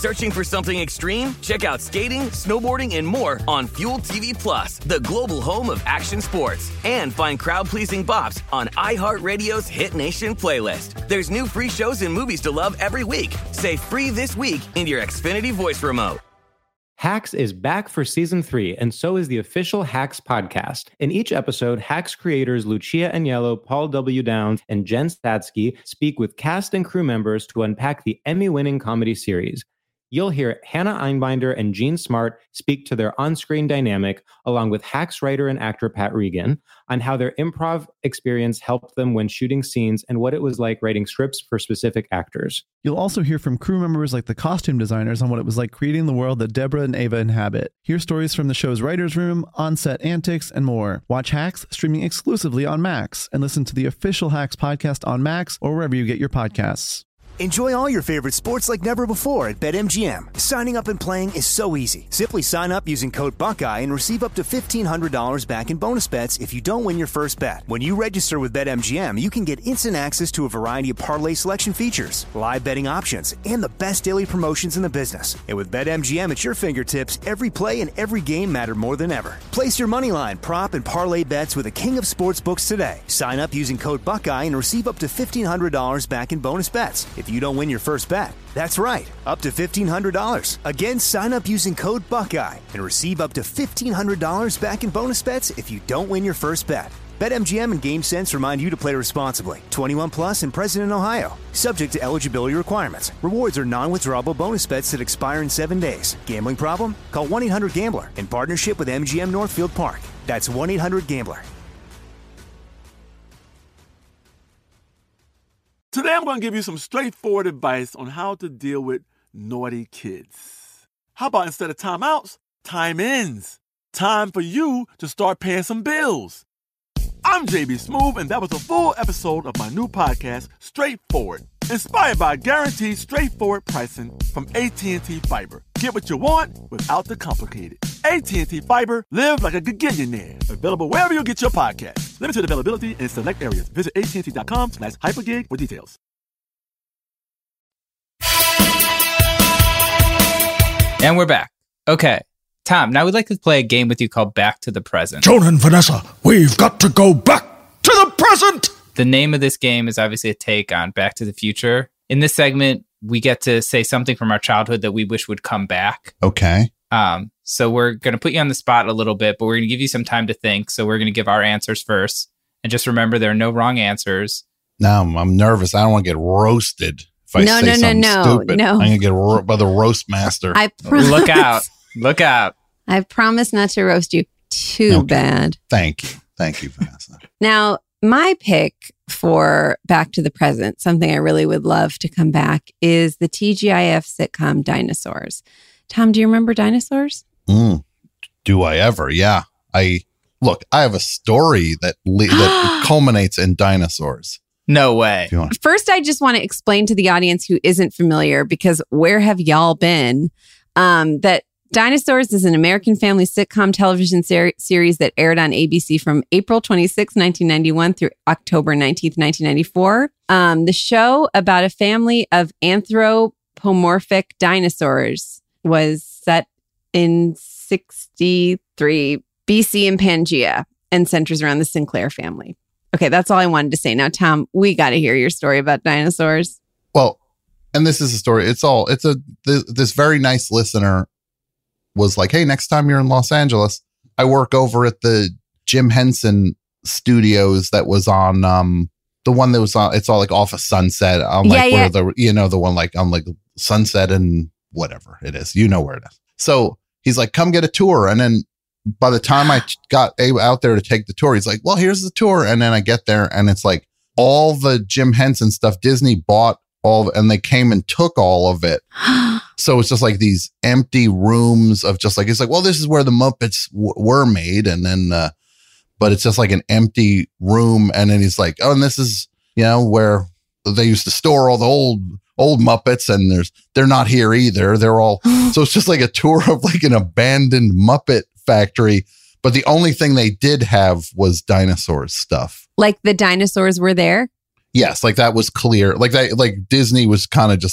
Searching for something extreme? Check out skating, snowboarding, and more on Fuel T V Plus, the global home of action sports. And find crowd-pleasing bops on iHeartRadio's Hit Nation playlist. There's new free shows and movies to love every week. Say free this week in your Xfinity voice remote. Hacks is back for season three, and so is the official Hacks podcast. In each episode, Hacks creators Lucia Aniello, Paul W. Downs, and Jen Statsky speak with cast and crew members to unpack the Emmy-winning comedy series. You'll hear Hannah Einbinder and Jean Smart speak to their on-screen dynamic, along with Hacks writer and actor Pat Regan, on how their improv experience helped them when shooting scenes and what it was like writing scripts for specific actors. You'll also hear from crew members like the costume designers on what it was like creating the world that Deborah and Ava inhabit. Hear stories from the show's writer's room, on-set antics, and more. Watch Hacks streaming exclusively on Max, and listen to the official Hacks podcast on Max or wherever you get your podcasts. Enjoy all your favorite sports like never before at BetMGM. Signing up and playing is so easy. Simply sign up using code Buckeye and receive up to fifteen hundred dollars back in bonus bets if you don't win your first bet. When you register with BetMGM, you can get instant access to a variety of parlay selection features, live betting options, and the best daily promotions in the business. And with BetMGM at your fingertips, every play and every game matter more than ever. Place your moneyline, prop, and parlay bets with the king of sportsbooks today. Sign up using code Buckeye and receive up to fifteen hundred dollars back in bonus bets if you don't win your first bet. That's right, up to fifteen hundred dollars. Again, sign up using code Buckeye and receive up to fifteen hundred dollars back in bonus bets if you don't win your first bet. BetMGM and GameSense remind you to play responsibly. twenty-one plus and present in Ohio. Subject to eligibility requirements. Rewards are non-withdrawable bonus bets that expire in seven days. Gambling problem? Call one eight hundred gambler in partnership with M G M Northfield Park. That's one eight hundred gambler. Today I'm going to give you some straightforward advice on how to deal with naughty kids. How about instead of timeouts, time-ins? Time for you to start paying some bills. I'm J B Smoove, and that was a full episode of my new podcast, Straightforward, inspired by guaranteed straightforward pricing from A T and T Fiber. Get what you want without the complicated. A T and T Fiber, live like a gigillionaire. Available wherever you get your podcast. Limited availability in select areas. Visit att.com slash hypergig for details. And we're back. Okay. Tom, now we'd like to play a game with you called Back to the Present. Jonah and Vanessa, we've got to go back to the present! The name of this game is obviously a take on Back to the Future. In this segment, we get to say something from our childhood that we wish would come back. Okay. Um, so we're going to put you on the spot a little bit, but we're going to give you some time to think. So we're going to give our answers first. And just remember, there are no wrong answers. Now I'm, I'm nervous. I don't want to get roasted if I No, say no, no, something no, stupid. no. I'm going to get ro- by the roast master. I promise. Look out. Look out. I promise not to roast you too Okay. bad. Thank you. Thank you, Vanessa. Now, my pick for Back to the Present, something I really would love to come back, is the T G I F sitcom Dinosaurs. Tom, do you remember Dinosaurs? Mm. Do I ever? Yeah. I look, I have a story that le- that culminates in dinosaurs. No way. If you want. First, I just want to explain to the audience who isn't familiar, because where have y'all been? Um, that Dinosaurs is an American family sitcom television ser- series that aired on A B C from April twenty-sixth, nineteen ninety-one through October nineteenth, nineteen ninety-four. Um, the show about a family of anthropomorphic dinosaurs was set in sixty-three B C in Pangea and centers around the Sinclair family. Okay, that's all I wanted to say. Now, Tom, we got to hear your story about dinosaurs. Well, and this is a story. It's all, it's a, th- this very nice listener was like, hey, next time you're in Los Angeles, I work over at the Jim Henson Studios that was on, um, the one that was on, it's all like off of Sunset. I'm like, Yeah, where yeah. the, you know, the one like, I'm like Sunset and whatever it is, you know where it is. So he's like, come get a tour. And then by the time I t- got a- out there to take the tour, he's like, well, here's the tour. And then I get there and it's like all the Jim Henson stuff Disney bought all, and they came and took all of it. So it's just like these empty rooms of just like, it's like, well, this is where the Muppets w- were made. And then, uh, but it's just like an empty room. And then he's like, oh, and this is, you know, where they used to store all the old, old Muppets, and there's, they're not here either. They're all, so it's just like a tour of like an abandoned Muppet factory. But the only thing they did have was dinosaur stuff. Like the dinosaurs were there? Yes. Like that was clear. Like that, like Disney was kind of just like,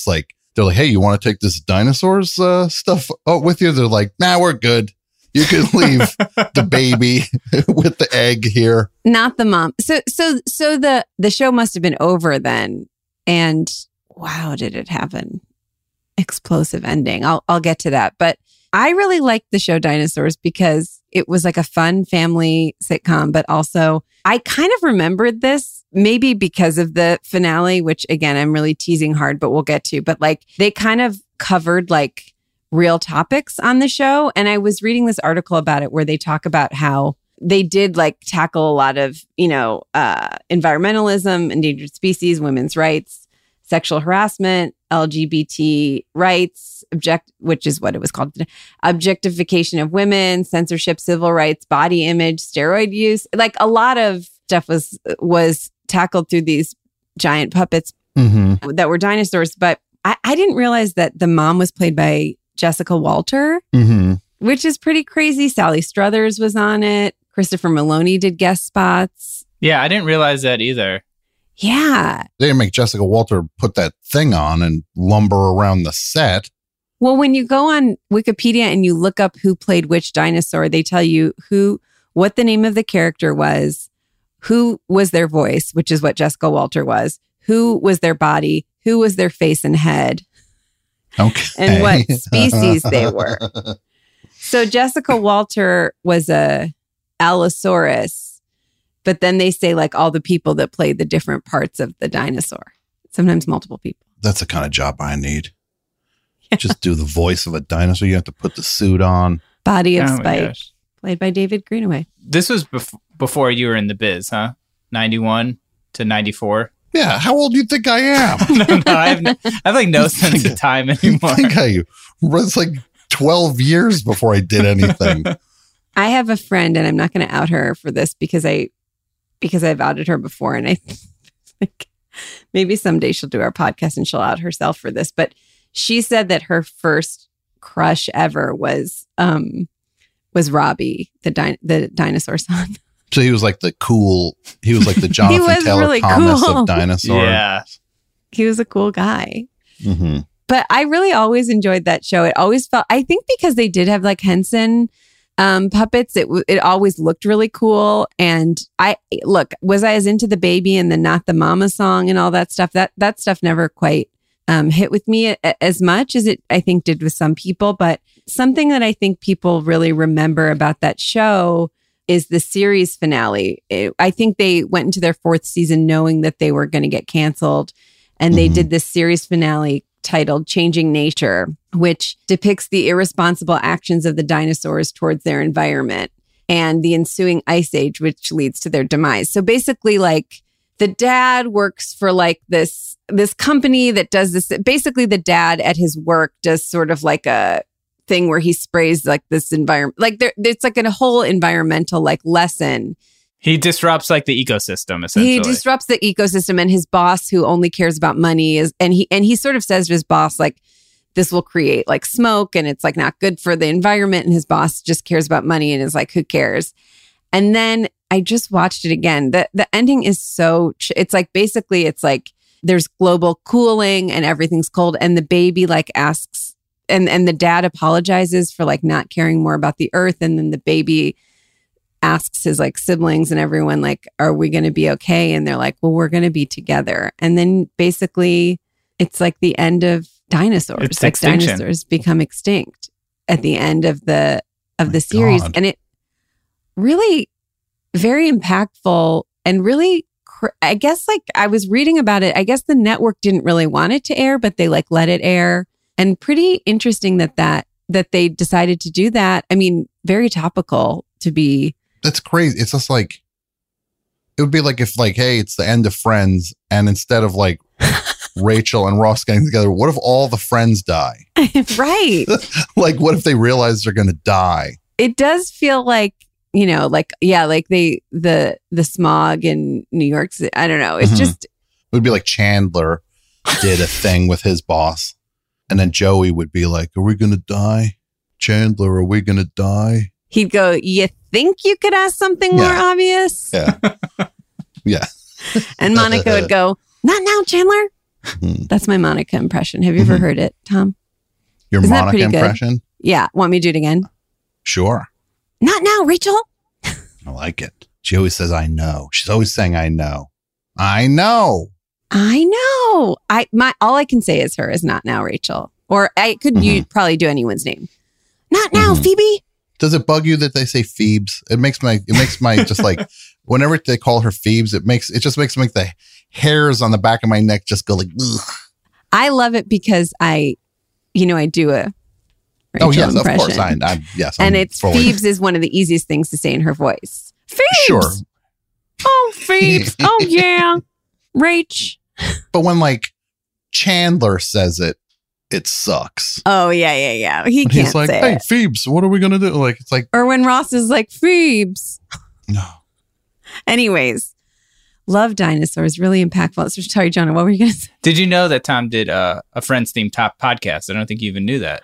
they're like, hey, you want to take this dinosaurs uh, stuff out with you? They're like, nah, we're good. You can leave the baby with the egg here. Not the mom. So so so the the show must have been over then. And wow, did it have an explosive ending? I'll I'll get to that. But I really liked the show Dinosaurs because it was like a fun family sitcom, but also I kind of remembered this maybe because of the finale, which again, I'm really teasing hard, but we'll get to. But like they kind of covered like real topics on the show. And I was reading this article about it where they talk about how they did like tackle a lot of, you know, uh, environmentalism, endangered species, women's rights, sexual harassment, L G B T rights, object, which is what it was called, objectification of women, censorship, civil rights, body image, steroid use. Like a lot of stuff was was tackled through these giant puppets mm-hmm. that were dinosaurs. But I, I didn't realize that the mom was played by Jessica Walter, mm-hmm. which is pretty crazy. Sally Struthers was on it. Christopher Maloney did guest spots. Yeah, I didn't realize that either. Yeah. They didn't make Jessica Walter put that thing on and lumber around the set. Well, when you go on Wikipedia and you look up who played which dinosaur, they tell you who, what the name of the character was, who was their voice, which is what Jessica Walter was, who was their body, who was their face and head. Okay. And what species they were. So Jessica Walter was a Allosaurus, but then they say like all the people that played the different parts of the dinosaur. Sometimes multiple people. That's the kind of job I need. Yeah. Just do the voice of a dinosaur. You have to put the suit on. Body of oh Spike, played by David Greenaway. This was bef- before you were in the biz, huh? ninety-one to ninety-four. Yeah, how old do you think I am? no, no, I have, no, I have like no sense of time anymore. I think I was like twelve years before I did anything. I have a friend, and I'm not going to out her for this because I because I've outed her before, and I think maybe someday she'll do our podcast and she'll out herself for this. But she said that her first crush ever was um was Robbie, the di- the dinosaur son. So he was like the cool, he was like the Jonathan Taylor really Thomas cool. of dinosaurs. Yeah. He was a cool guy. Mm-hmm. But I really always enjoyed that show. It always felt, I think because they did have like Henson um, puppets, it it always looked really cool. And I, look, was I as into the baby and the Not the Mama song and all that stuff? That that stuff never quite um, hit with me a, as much as it, I think, did with some people. But something that I think people really remember about that show is the series finale. It, I think they went into their fourth season knowing that they were going to get canceled. And they mm-hmm. did this series finale titled Changing Nature, which depicts the irresponsible actions of the dinosaurs towards their environment and the ensuing ice age, which leads to their demise. So basically, like, the dad works for like this, this company that does this. Basically, the dad at his work does sort of like a thing where he sprays like this environment, like there, it's like a whole environmental like lesson. He disrupts like the ecosystem, essentially. He disrupts the ecosystem, and his boss, who only cares about money, is and he and he sort of says to his boss, like, this will create like smoke and it's like not good for the environment. And his boss just cares about money and is like, who cares? And then I just watched it again. The the ending is so it's like basically it's like there's global cooling and everything's cold, and the baby like asks and and the dad apologizes for like not caring more about the earth, and then the baby asks his like siblings and everyone like, are we going to be okay? And they're like, well, we're going to be together. And then basically it's like the end of dinosaurs. It's like extinction. Dinosaurs become extinct at the end of the of My the series. God. And it really very impactful and really cr- I guess like I was reading about it. I guess the network didn't really want it to air, but they like let it air. And pretty interesting that that that they decided to do that. I mean, very topical to be. That's crazy. It's just like, it would be like if like, hey, it's the end of Friends, and instead of like Rachel and Ross getting together, what if all the friends die? Right. Like, what if they realize they're going to die? It does feel like, you know, like, yeah, like they, the, the smog in New York City. I don't know. It's Mhm. just, It would be like Chandler did a thing with his boss, and then Joey would be like, are we going to die? Chandler, are we going to die? he'd go, you think you could ask something more Yeah. obvious? Yeah. Yeah. And Monica would go, not now, Chandler. Mm. That's my Monica impression. Have you Mm-hmm. ever heard it, Tom? Your Isn't that Monica pretty good? impression? Yeah. Want me to do it again? Sure. Not now, Rachel. I like it. She always says, I know. She's always saying, I know. I know. I know. I my all I can say is her is not now, Rachel. Or I could Mm-hmm. you probably do anyone's name. Not now, Mhm. Phoebe. Does it bug you that they say Phoebes? It makes my, it makes my, just like, whenever they call her Phoebes, it makes, it just makes make the hairs on the back of my neck just go like, ugh. I love it because I, you know, I do a Rachel Oh, yes, impression. of course. I, I yes. and I'm it's fully- Phoebes is one of the easiest things to say in her voice. Phoebes. Sure. Oh, Phoebes. Oh, yeah. Rach. But when like Chandler says it, it sucks. Oh, yeah, yeah, yeah. He When can't he's like, say hey, it. Phoebes, what are we going to do? Like, it's like, Or when Ross is like, Phoebes. no. Anyways, love dinosaurs. Really impactful. So, sorry, Jonah, what were you going to say? Did you know that Tom did uh, a Friends themed top podcast? I don't think you even knew that.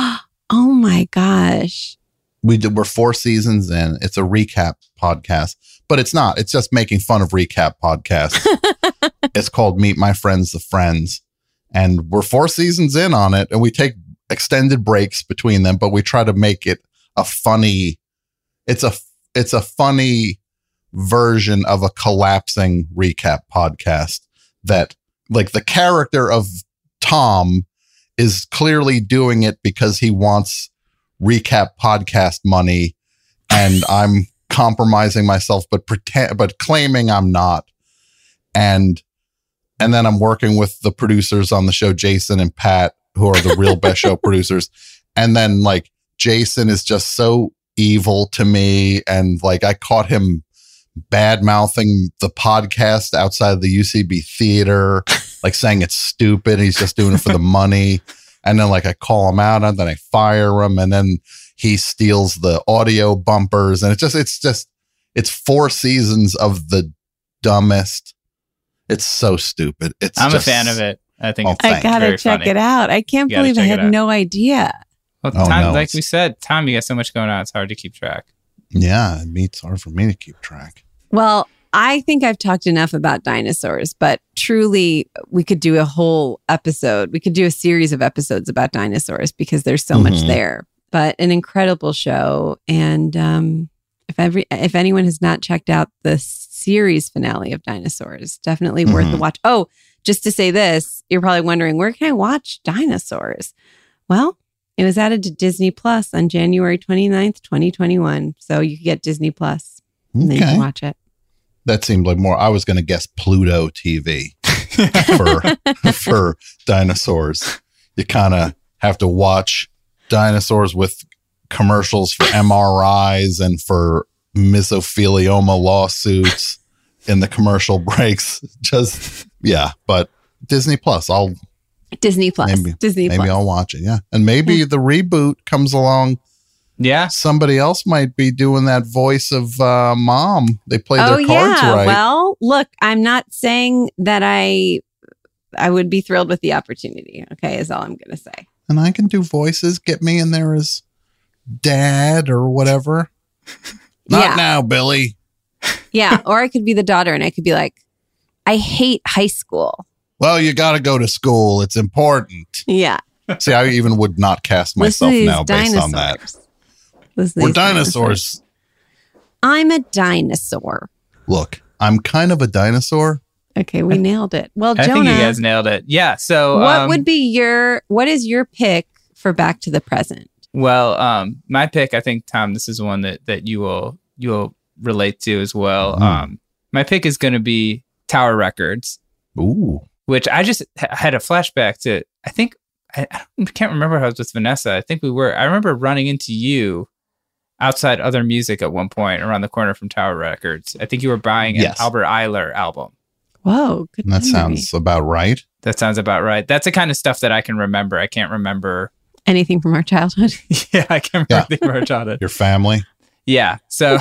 Oh, my gosh. We did, we're four seasons in. It's a recap podcast, but it's not. It's just making fun of recap podcasts. It's called Meet My Friends, the Friends. And we're four seasons in on it, and we take extended breaks between them, but we try to make it a funny, it's a, it's a funny version of a collapsing recap podcast that like the character of Tom is clearly doing it because he wants recap podcast money, and I'm compromising myself, but pretend, but claiming I'm not. And, and then I'm working with the producers on the show, Jason and Pat, who are the real best show producers. And then like Jason is just so evil to me. And like, I caught him bad mouthing the podcast outside of the U C B theater, like saying it's stupid. He's just doing it for the money. And then like I call him out and then I fire him, and then he steals the audio bumpers. And it's just, it's just, it's four seasons of the dumbest. It's so stupid. It's I'm just, a fan of it. I think Oh, it's I gotta very check funny. it out. I can't You gotta believe I check had it out. no idea. Well, Oh, Tom, no, like it's- we said, Tom, you got so much going on. It's hard to keep track. Yeah, it means hard for me to keep track. Well, I think I've talked enough about dinosaurs, but truly, we could do a whole episode. We could do a series of episodes about dinosaurs because there's so much Mhm. there. But an incredible show, and um, if every if anyone has not checked out the series finale of Dinosaurs, definitely worth the Mhm. watch. Oh, just to say this, you're probably wondering, where can I watch Dinosaurs? Well, it was added to Disney Plus on January twenty-ninth, twenty twenty-one. So you can get Disney Plus and then you Okay. can watch it. That seemed like more. I was going to guess Pluto T V for for dinosaurs. You kind of have to watch dinosaurs with commercials for M R Is and for mesothelioma lawsuits in the commercial breaks. Just yeah, but Disney Plus. I'll Disney Plus. maybe Disney maybe Plus. I'll watch it. Yeah, and maybe the reboot comes along. Yeah. Somebody else might be doing that voice of uh, mom. They play Oh their cards yeah. right. Well, look, I'm not saying that I I would be thrilled with the opportunity. Okay, is all I'm going to say. And I can do voices. Get me in there as dad or whatever. Not Yeah. now, Billy. Yeah, or I could be the daughter and I could be like, I hate high school. Well, you got to go to school. It's important. Yeah. See, I even would not cast Listen myself to these now based on that. dinosaurs. Listen to We're these dinosaurs. I'm a dinosaur. Look, I'm kind of a dinosaur. Okay, we nailed it. Well, I Jonah, think you guys nailed it. Yeah. So, what um, would be your what is your pick for Back to the Present? well, um, my pick, I think, Tom, this is one that, that you will, you will relate to as well. Mhm. Um, my pick is going to be Tower Records, Ooh. which I just ha- had a flashback to, I think, I, I don't- can't remember how I was with Vanessa. I think we were, I remember running into you outside Other Music at one point around the corner from Tower Records. I think you were buying an Yes. Albert Eiler album. Whoa, good That memory. sounds about right. That sounds about right. That's the kind of stuff that I can remember. I can't remember. Anything from our childhood? Yeah, I can't remember anything from our childhood. Your family. Yeah. So,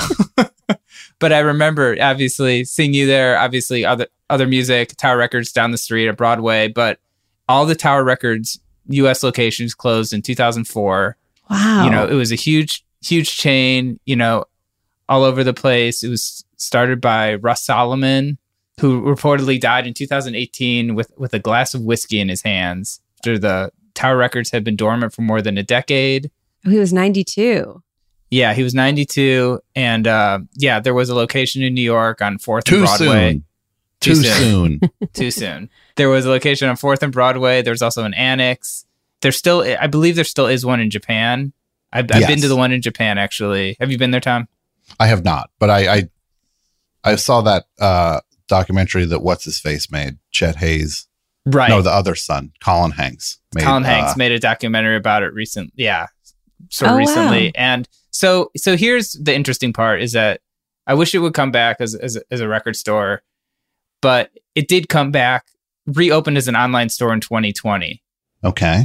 but I remember obviously seeing you there, obviously other, other music, Tower Records down the street at Broadway, but all the Tower Records U S locations closed in two thousand four. Wow. You know, it was a huge, huge chain, you know, all over the place. It was started by Russ Solomon who reportedly died in two thousand eighteen with, with a glass of whiskey in his hands after the Tower Records had been dormant for more than a decade. Oh, he was ninety-two. Yeah, he was ninety-two. And uh, yeah, there was a location in New York on fourth and Too Broadway. soon. Too, Too soon. soon. Too soon. There was a location on fourth and Broadway. There's also an annex. There's still, I believe there still is one in Japan. I've, I've Yes. been to the one in Japan, actually. Have you been there, Tom? I have not, but I I, I saw that uh, documentary that what's his face made, Chet Hayes. Right. No, the other son, Colin Hanks. Made, Colin Hanks uh, made a documentary about it recent. Yeah. So Oh, recently. wow. And so, so here's the interesting part is that I wish it would come back as, as, as a record store, but it did come back, reopened as an online store in twenty twenty. Okay.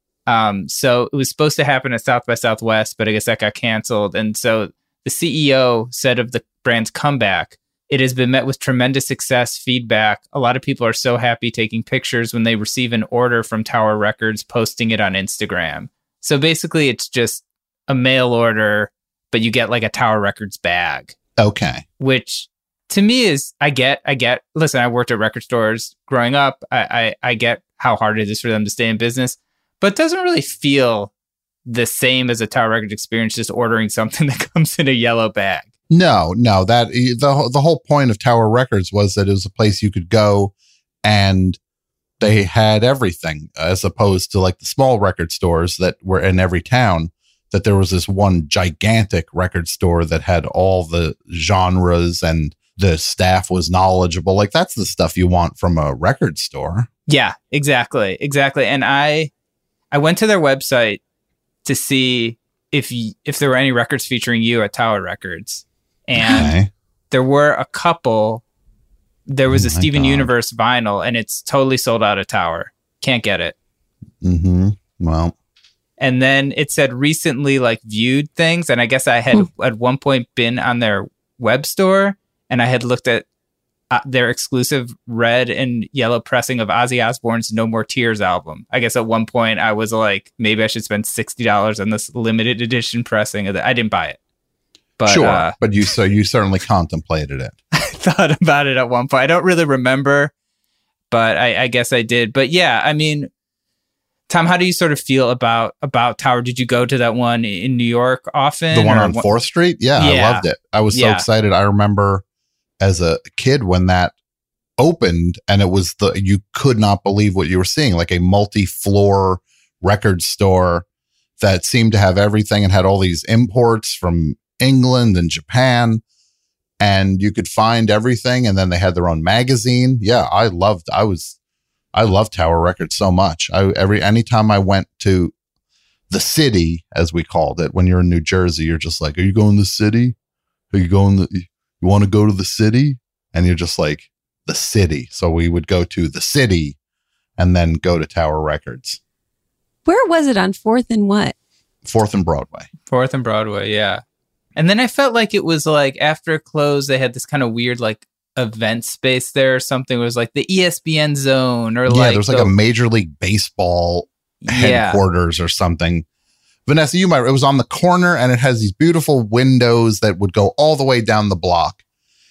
Um, so it was supposed to happen at South by Southwest, but I guess that got canceled. And so the C E O said of the brand's comeback, it has been met with tremendous success, feedback. A lot of people are so happy taking pictures when they receive an order from Tower Records, posting it on Instagram. So basically it's just a mail order, but you get like a Tower Records bag. Okay. Which to me is, I get, I get, listen, I worked at record stores growing up. I, I, I get how hard it is for them to stay in business, but it doesn't really feel the same as a Tower Records experience, just ordering something that comes in a yellow bag. No, no, that the the whole point of Tower Records was that it was a place you could go and they had everything, as opposed to like the small record stores that were in every town, that there was this one gigantic record store that had all the genres and the staff was knowledgeable. Like that's the stuff you want from a record store. Yeah, exactly. Exactly. And I I went to their website to see if y- if there were any records featuring you at Tower Records. And Okay. there were a couple. There was Oh a my Steven God. Universe vinyl, and it's totally sold out at Tower. Can't get it. Mm-hmm. Well, And then it said recently like viewed things. And I guess I had at one point been on their web store and I had looked at uh, their exclusive red and yellow pressing of Ozzy Osbourne's No More Tears album. I guess at one point I was like, maybe I should spend sixty dollars on this limited edition pressing of it. I didn't buy it. But, sure. uh, but you, so you certainly contemplated it. I thought about it at one point. I don't really remember, but I, I guess I did. But yeah, I mean, Tom, how do you sort of feel about about Tower? Did you go to that one in New York often? The one or on what- fourth Street? Yeah, Yeah. I loved it. I was so Yeah. excited. I remember as a kid when that opened and it was the, you could not believe what you were seeing, like a multi-floor record store that seemed to have everything and had all these imports from England and Japan, and you could find everything. And then they had their own magazine. Yeah, I loved, I was, I loved Tower Records so much. I, every, anytime I went to the city, as we called it, when you're in New Jersey, you're just like, are you going to the city? Are you going to, you want to go to the city? And you're just like, the city. So we would go to the city and then go to Tower Records. Where was it on fourth and what? fourth and Broadway. Fourth and Broadway, yeah. And then I felt like it was like after it closed, they had this kind of weird like event space there or something. It was like the E S P N zone or Yeah, like there was like the- a Major League Baseball Yeah. headquarters or something. Vanessa, you might, it was on the corner and it has these beautiful windows that would go all the way down the block.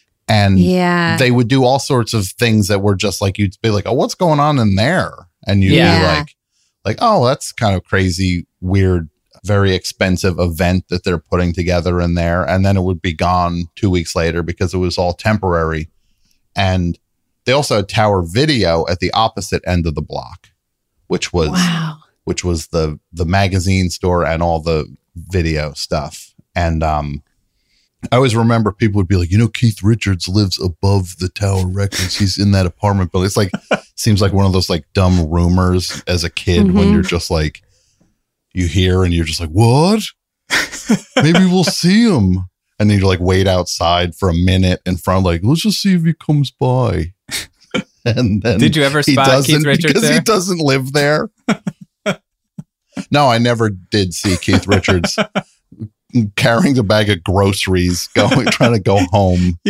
And Yeah. they would do all sorts of things that were just like, you'd be like, oh, what's going on in there? And you'd Yeah. be like, like, oh, that's kind of crazy, weird, very expensive event that they're putting together in there. And then it would be gone two weeks later because it was all temporary. And they also had Tower Video at the opposite end of the block, which was, Wow. which was the, the magazine store and all the video stuff. And, um, I always remember people would be like, you know, Keith Richards lives above the Tower Records. He's in that apartment building. It's like, seems like one of those like dumb rumors as a kid when Mhm. you're just like, you hear and you're just like, what? Maybe we'll see him. And then you like wait outside for a minute in front, like, let's just see if he comes by. And then Did you ever he spot doesn't Keith Richards because he there? doesn't live there. No, I never did see Keith Richards carrying a bag of groceries, going trying to go home.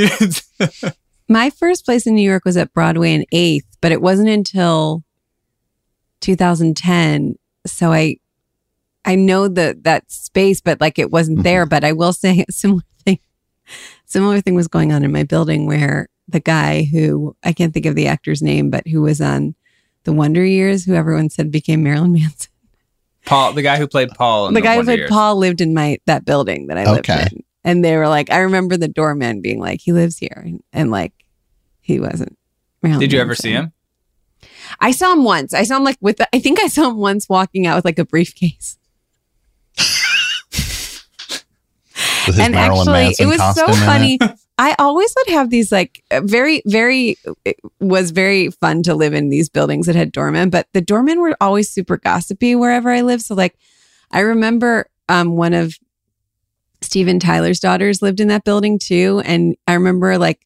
My first place in New York was at Broadway and eighth, but it wasn't until two thousand ten. So I I know the that space, but like it wasn't there. But I will say a similar thing. Similar thing was going on in my building where the guy who, I can't think of the actor's name, but who was on The Wonder Years, who everyone said became Marilyn Manson. Paul, the guy who played Paul. In the, the guy who Wonder played Years. Paul lived in my that building that I lived Okay. in. And they were like, I remember the doorman being like, he lives here. And, and like, he wasn't. Marilyn Did you ever Manson. see him? I saw him once. I saw him like with, the, I think I saw him once walking out with like a briefcase. With his And Marilyn actually, Manson it was so costume in funny. it. I always would have these like very, very, it was very fun to live in these buildings that had doormen, but the doormen were always super gossipy wherever I lived. So like, I remember um, one of Steven Tyler's daughters lived in that building too. And I remember like,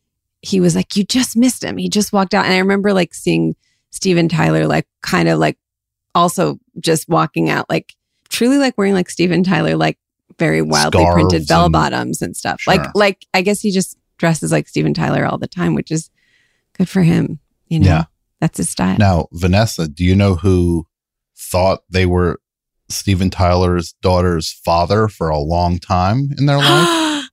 he was like, you just missed him. He just walked out. And I remember like seeing Steven Tyler, like kind of like also just walking out, like truly like wearing like Steven Tyler, like very wildly Scarves printed bell and- bottoms and stuff. Sure. Like, like I guess he just dresses like Steven Tyler all the time, which is good for him. You know, Yeah. that's his style. Now, Vanessa, do you know who thought they were Steven Tyler's daughter's father for a long time in their life?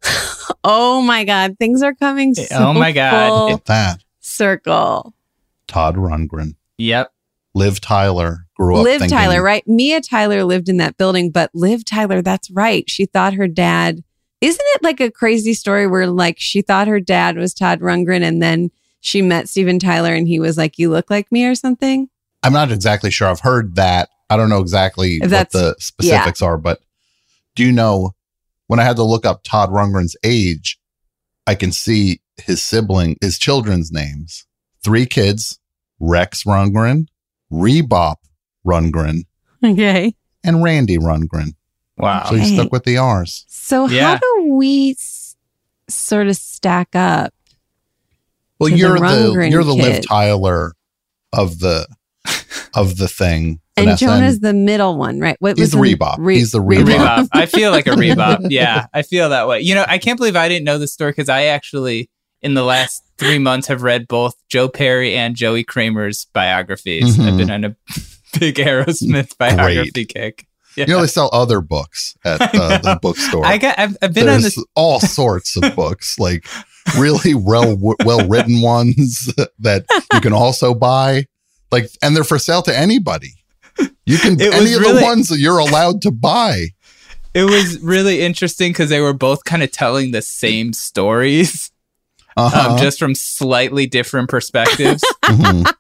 Oh my God. Things are coming so Oh my God. full Get that. circle. Todd Rundgren. Yep. Liv Tyler grew up Liv thinking, Tyler, right? Mia Tyler lived in that building, but Liv Tyler, that's right. She thought her dad, isn't it like a crazy story where like she thought her dad was Todd Rundgren and then she met Steven Tyler and he was like, you look like me or something? I'm not exactly sure. I've heard that. I don't know exactly If what that's- the specifics are, but do you know when I had to look up Todd Rundgren's age, I can see his sibling, his children's names. Three kids, Rex Rundgren, Rebop Rundgren, Okay. and Randy Rundgren. Wow. So he Okay. stuck with the R's. So Yeah. how do we s- sort of stack up? Well, to the you're the, Rundgren you're the Liv kid. Tyler of the of the thing. And Vanessa, Jonah's the middle one, right? What He's was the his- Rebop. Re- He's the A Rebop. Rebop. I feel like a Rebop. Yeah, I feel that way. You know, I can't believe I didn't know this story because I actually, in the last three months, have read both Joe Perry and Joey Kramer's biographies. Mhm. I've been on a big Aerosmith biography kick. Yeah. You know, they sell other books at uh, the bookstore. I got. I've, I've been on There's this. all sorts of books, like really well well written ones that you can also buy. Like, and they're for sale to anybody. You can It any was of really- the ones that you're allowed to buy. It was really interesting because they were both kind of telling the same stories, Uh-huh. um, just from slightly different perspectives. Mhm.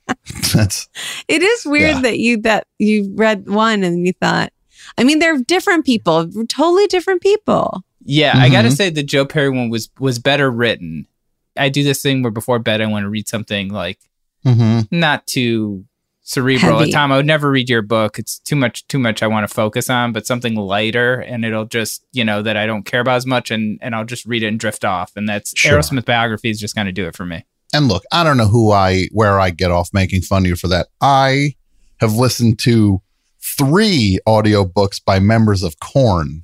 That's It is weird Yeah. that you that you read one and you thought, I mean, they're different people, totally different people. Yeah, I got to Mhm. say the Joe Perry one was was better written. I do this thing where before bed I want to read something like mhm. not too cerebral. Heavy. Tom, I would never read your book. It's too much too much I want to focus on, but something lighter and it'll just, you know, that I don't care about as much and and I'll just read it and drift off. And that's Sure. Aerosmith biography is just going to do it for me. And look, I don't know who I where I get off making fun of you for that. I have listened to three audiobooks by members of Korn.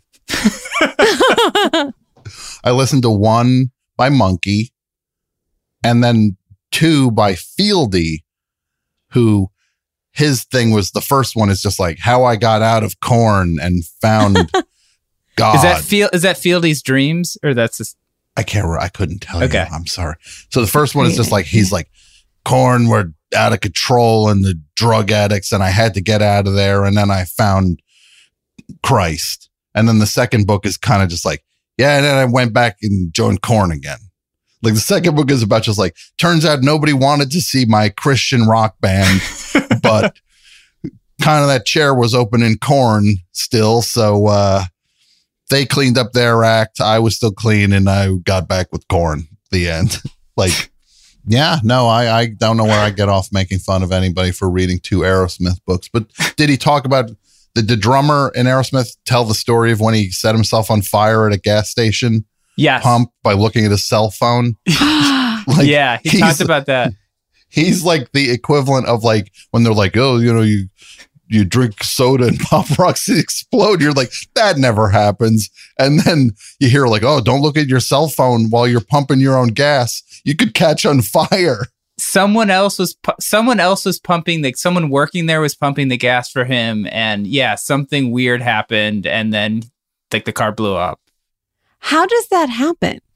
I listened to one by Monkey and then two by Fieldy, who his thing was the first one is just like how I got out of Korn and found God. Is that feel is that Fieldy's dreams or that's just I can't. re- I couldn't tell Okay. you. I'm sorry. So the first one is just like he's like, Korn were out of control and the drug addicts, and I had to get out of there. And then I found Christ. And then the second book is kind of just like, yeah. And then I went back and joined Korn again. Like the second book is about just like, turns out nobody wanted to see my Christian rock band, but kind of that chair was open in Korn still. So, uh, they cleaned up their act. I was still clean and I got back with Korn. The end. Like, yeah, no, I, I don't know where I get off making fun of anybody for reading two Aerosmith books. But did he talk about, did the drummer in Aerosmith tell the story of when he set himself on fire at a gas station yes. pump by looking at his cell phone? Like, yeah, he he's- talked about that. He's like the equivalent of like when they're like, oh, you know, you you drink soda and pop rocks explode. You're like, that never happens. And then you hear like, oh, don't look at your cell phone while you're pumping your own gas. You could catch on fire. Someone else was pu- someone else was pumping the someone working there was pumping the gas for him, and yeah, something weird happened, and then like the car blew up. How does that happen?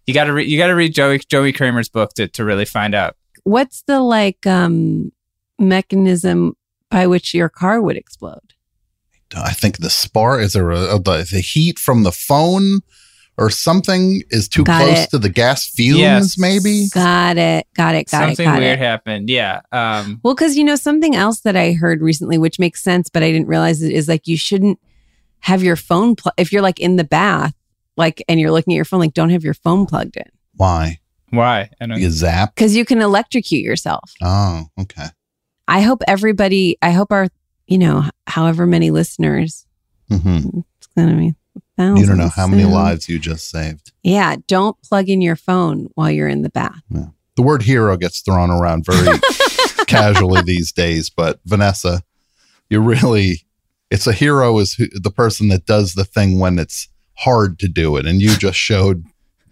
You got to re- you got to read Joey Joey Kramer's book to to really find out. What's the like um, mechanism by which your car would explode? I think the spark is there a, a, the, the heat from the phone or something is too Got close it. to the gas fumes. Yes. Maybe Got it. Got it. Got Something it. Got weird it. happened. Yeah. Um, Well, because you know something else that I heard recently, which makes sense, but I didn't realize it, is like you shouldn't have your phone pl- if you're like in the bath, like and you're looking at your phone, like don't have your phone plugged in why why? I don't you zap. because you can electrocute yourself. Oh, okay. I hope everybody. I hope our you know however many listeners. Mm-hmm. It's gonna be. You don't know how many soon. lives you just saved. Yeah, don't plug in your phone while you're in the bath. Yeah. The word hero gets thrown around very casually these days, but Vanessa, you really, it's a hero is who, the person that does the thing when it's hard to do it. And you just showed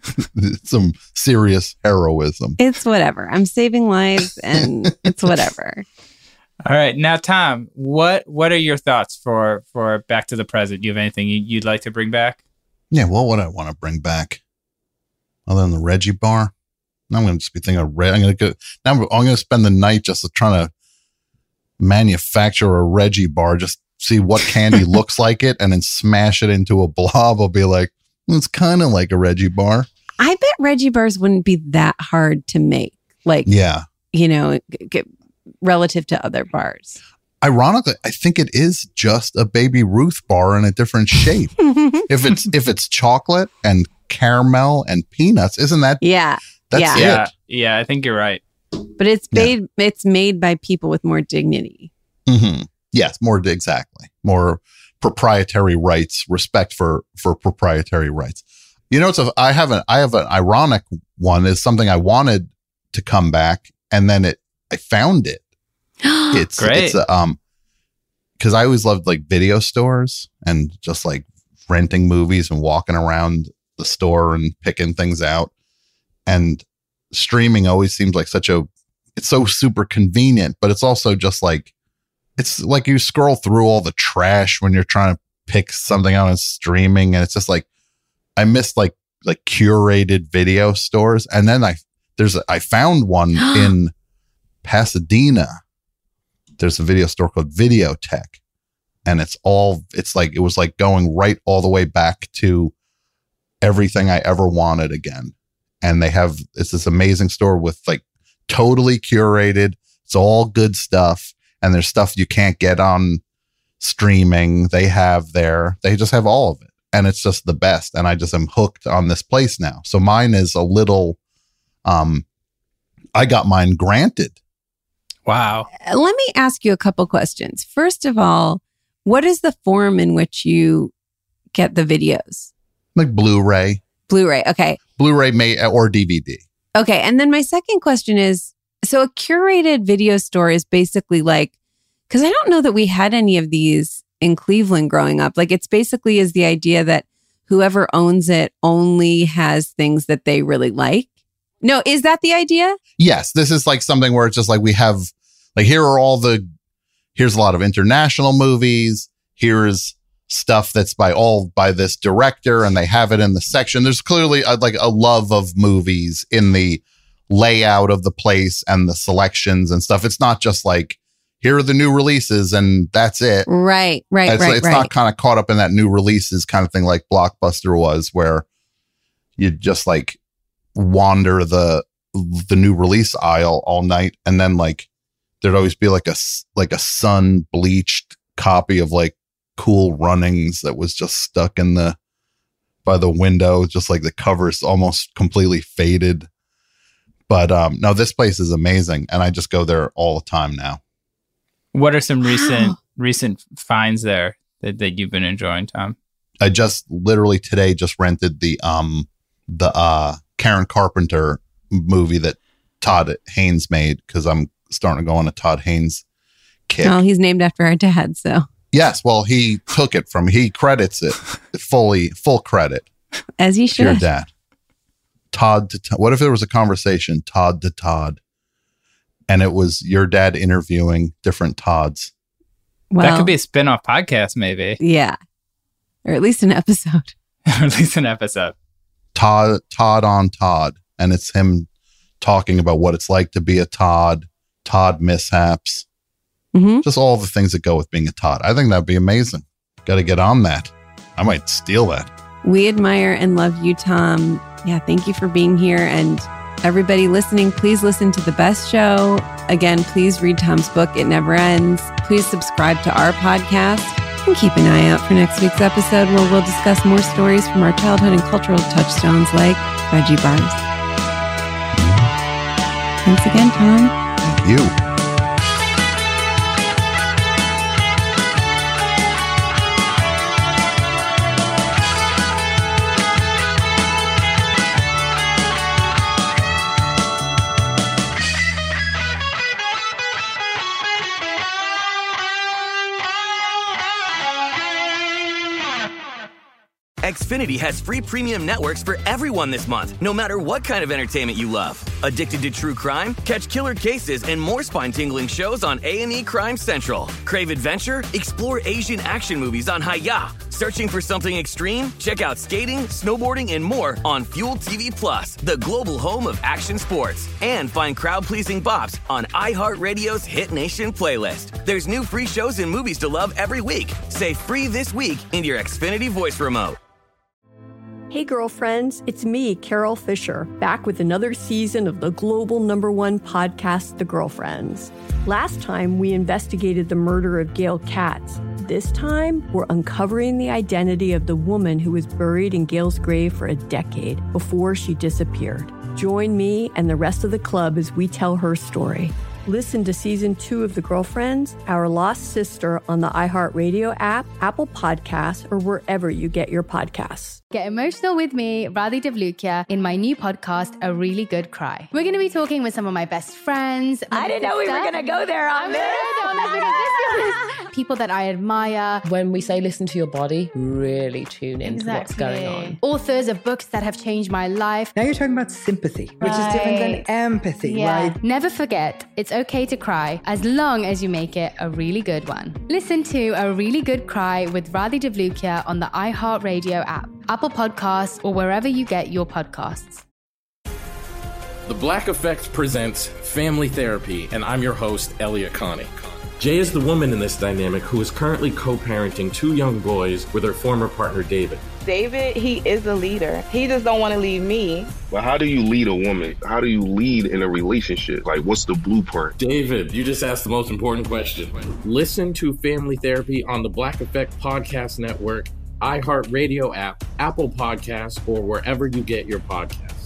some serious heroism. It's whatever. I'm saving lives and it's whatever. All right, now Tom, what what are your thoughts for for Back to the Present? Do you have anything you, you'd like to bring back? Yeah, what would I want to bring back other than the Reggie bar? Now I'm going to just be thinking of Reg. I'm going to go. Now I'm, I'm going to spend the night just trying to manufacture a Reggie bar, just see what candy looks like it, and then smash it into a blob. I'll be like, it's kind of like a Reggie bar. I bet Reggie bars wouldn't be that hard to make. Like, Yeah. you know, g- g- relative to other bars. Ironically, I think it is just a Baby Ruth bar in a different shape. if it's if it's chocolate and caramel and peanuts, isn't that? Yeah. That's yeah. it. Yeah, yeah, I think you're right. But it's made it's made by people with more dignity. Mm-hmm. Yes, more exactly. More proprietary rights, respect for for proprietary rights. You know, it's a, I have an I have an ironic one. Is something I wanted to come back, and then it I found it. It's Great. It's a, um because I always loved like video stores and just like renting movies and walking around the store and picking things out. And streaming always seems like such a it's so super convenient, but it's also just like it's like you scroll through all the trash when you're trying to pick something out and streaming, and it's just like I missed like like curated video stores. And then I there's a, I found one in Pasadena. There's a video store called Videotech, and it's all it's like it was like going right all the way back to everything I ever wanted again. And they have it's this amazing store with like totally curated. It's all good stuff, and there's stuff you can't get on streaming. They have there. They just have all of it, and it's just the best. And I just am hooked on this place now. So mine is a little. Um, I got mine granted. Wow. Let me ask you a couple questions. First of all, what is the form in which you get the videos? Like Blu-ray, Blu-ray. Okay. Blu-ray may or D V D. Okay. And then my second question is, so a curated video store is basically like, because I don't know that we had any of these in Cleveland growing up. Like it's basically is the idea that whoever owns it only has things that they really like. No, is that the idea? Yes, this is like something where it's just like we have like here are all the here's a lot of international movies. Here's stuff that's by all by this director, and they have it in the section. There's clearly a, like a love of movies in the layout of the place and the selections and stuff. It's not just like here are the new releases and that's it. Right, right, It's, right, it's right. not kind of caught up in that new releases kind of thing like Blockbuster was, where you just like wander the the new release aisle all night, and then like there'd always be like a s- like a sun bleached copy of like Cool Runnings that was just stuck in the by the window, just like the cover's almost completely faded. But um no, this place is amazing, and I just go there all the time now. What are some recent recent finds there that, that you've been enjoying, Tom? I just literally today just rented the um the uh Karen Carpenter movie that Todd Haynes made, because I'm starting to go on a Todd Haynes kick. Well, he's named after our dad, so. Yes, well, he took it from he credits it fully, full credit. As he to your should. dad. Todd to Todd. What if there was a conversation, Todd to Todd, and it was your dad interviewing different Todds? Well, That could be a spin-off podcast, maybe. yeah. Or at least an episode. Or at least an episode. Todd, Todd on Todd. And it's him talking about what it's like to be a Todd, Todd mishaps, mm-hmm. just all the things that go with being a Todd. I think that'd be amazing. Got to get on that. I might steal that. We admire and love you, Tom. Yeah, thank you for being here. And everybody listening, please listen to The Best Show. Again, please read Tom's book, It Never Ends. Please subscribe to our podcast. And keep an eye out for next week's episode where we'll discuss more stories from our childhood and cultural touchstones like veggie bars. Thanks again, Tom. Thank you. Xfinity has free premium networks for everyone this month, no matter what kind of entertainment you love. Addicted to true crime? Catch killer cases and more spine-tingling shows on A and E Crime Central. Crave adventure? Explore Asian action movies on Hi-Ya. Searching for something extreme? Check out skating, snowboarding, and more on Fuel T V Plus, the global home of action sports. And find crowd-pleasing bops on iHeartRadio's Hit Nation playlist. There's new free shows and movies to love every week. Say free this week in your Xfinity voice remote. Hey girlfriends, it's me, Carol Fisher, back with another season of the global number one podcast, The Girlfriends. Last time, we investigated the murder of Gail Katz. This time, we're uncovering the identity of the woman who was buried in Gail's grave for a decade before she disappeared. Join me and the rest of the club as we tell her story. Listen to season two of The Girlfriends, Our Lost Sister on the iHeartRadio app, Apple Podcasts, or wherever you get your podcasts. Get emotional with me, Radhi Devlukia, in my new podcast, A Really Good Cry. We're going to be talking with some of my best friends. I didn't know we were going to go there on this. People that I admire. When we say listen to your body, really tune into exactly. what's going on. Authors of books that have changed my life. Now you're talking about sympathy, which right. is different than empathy, yeah. right? Never forget, it's okay to cry as long as you make it a really good one. Listen to A Really Good Cry with Radhi Devlukia on the iHeartRadio app, Apple Podcasts, or wherever you get your podcasts. The Black Effect presents Family Therapy, and I'm your host, Elliot Connie. Jay is the woman in this dynamic who is currently co-parenting two young boys with her former partner, David. David, he is a leader. He just don't want to leave me. But how do you lead a woman? How do you lead in a relationship? Like, what's the blueprint? David, you just asked the most important question. Listen to Family Therapy on the Black Effect Podcast Network, iHeartRadio app, Apple Podcasts, or wherever you get your podcasts.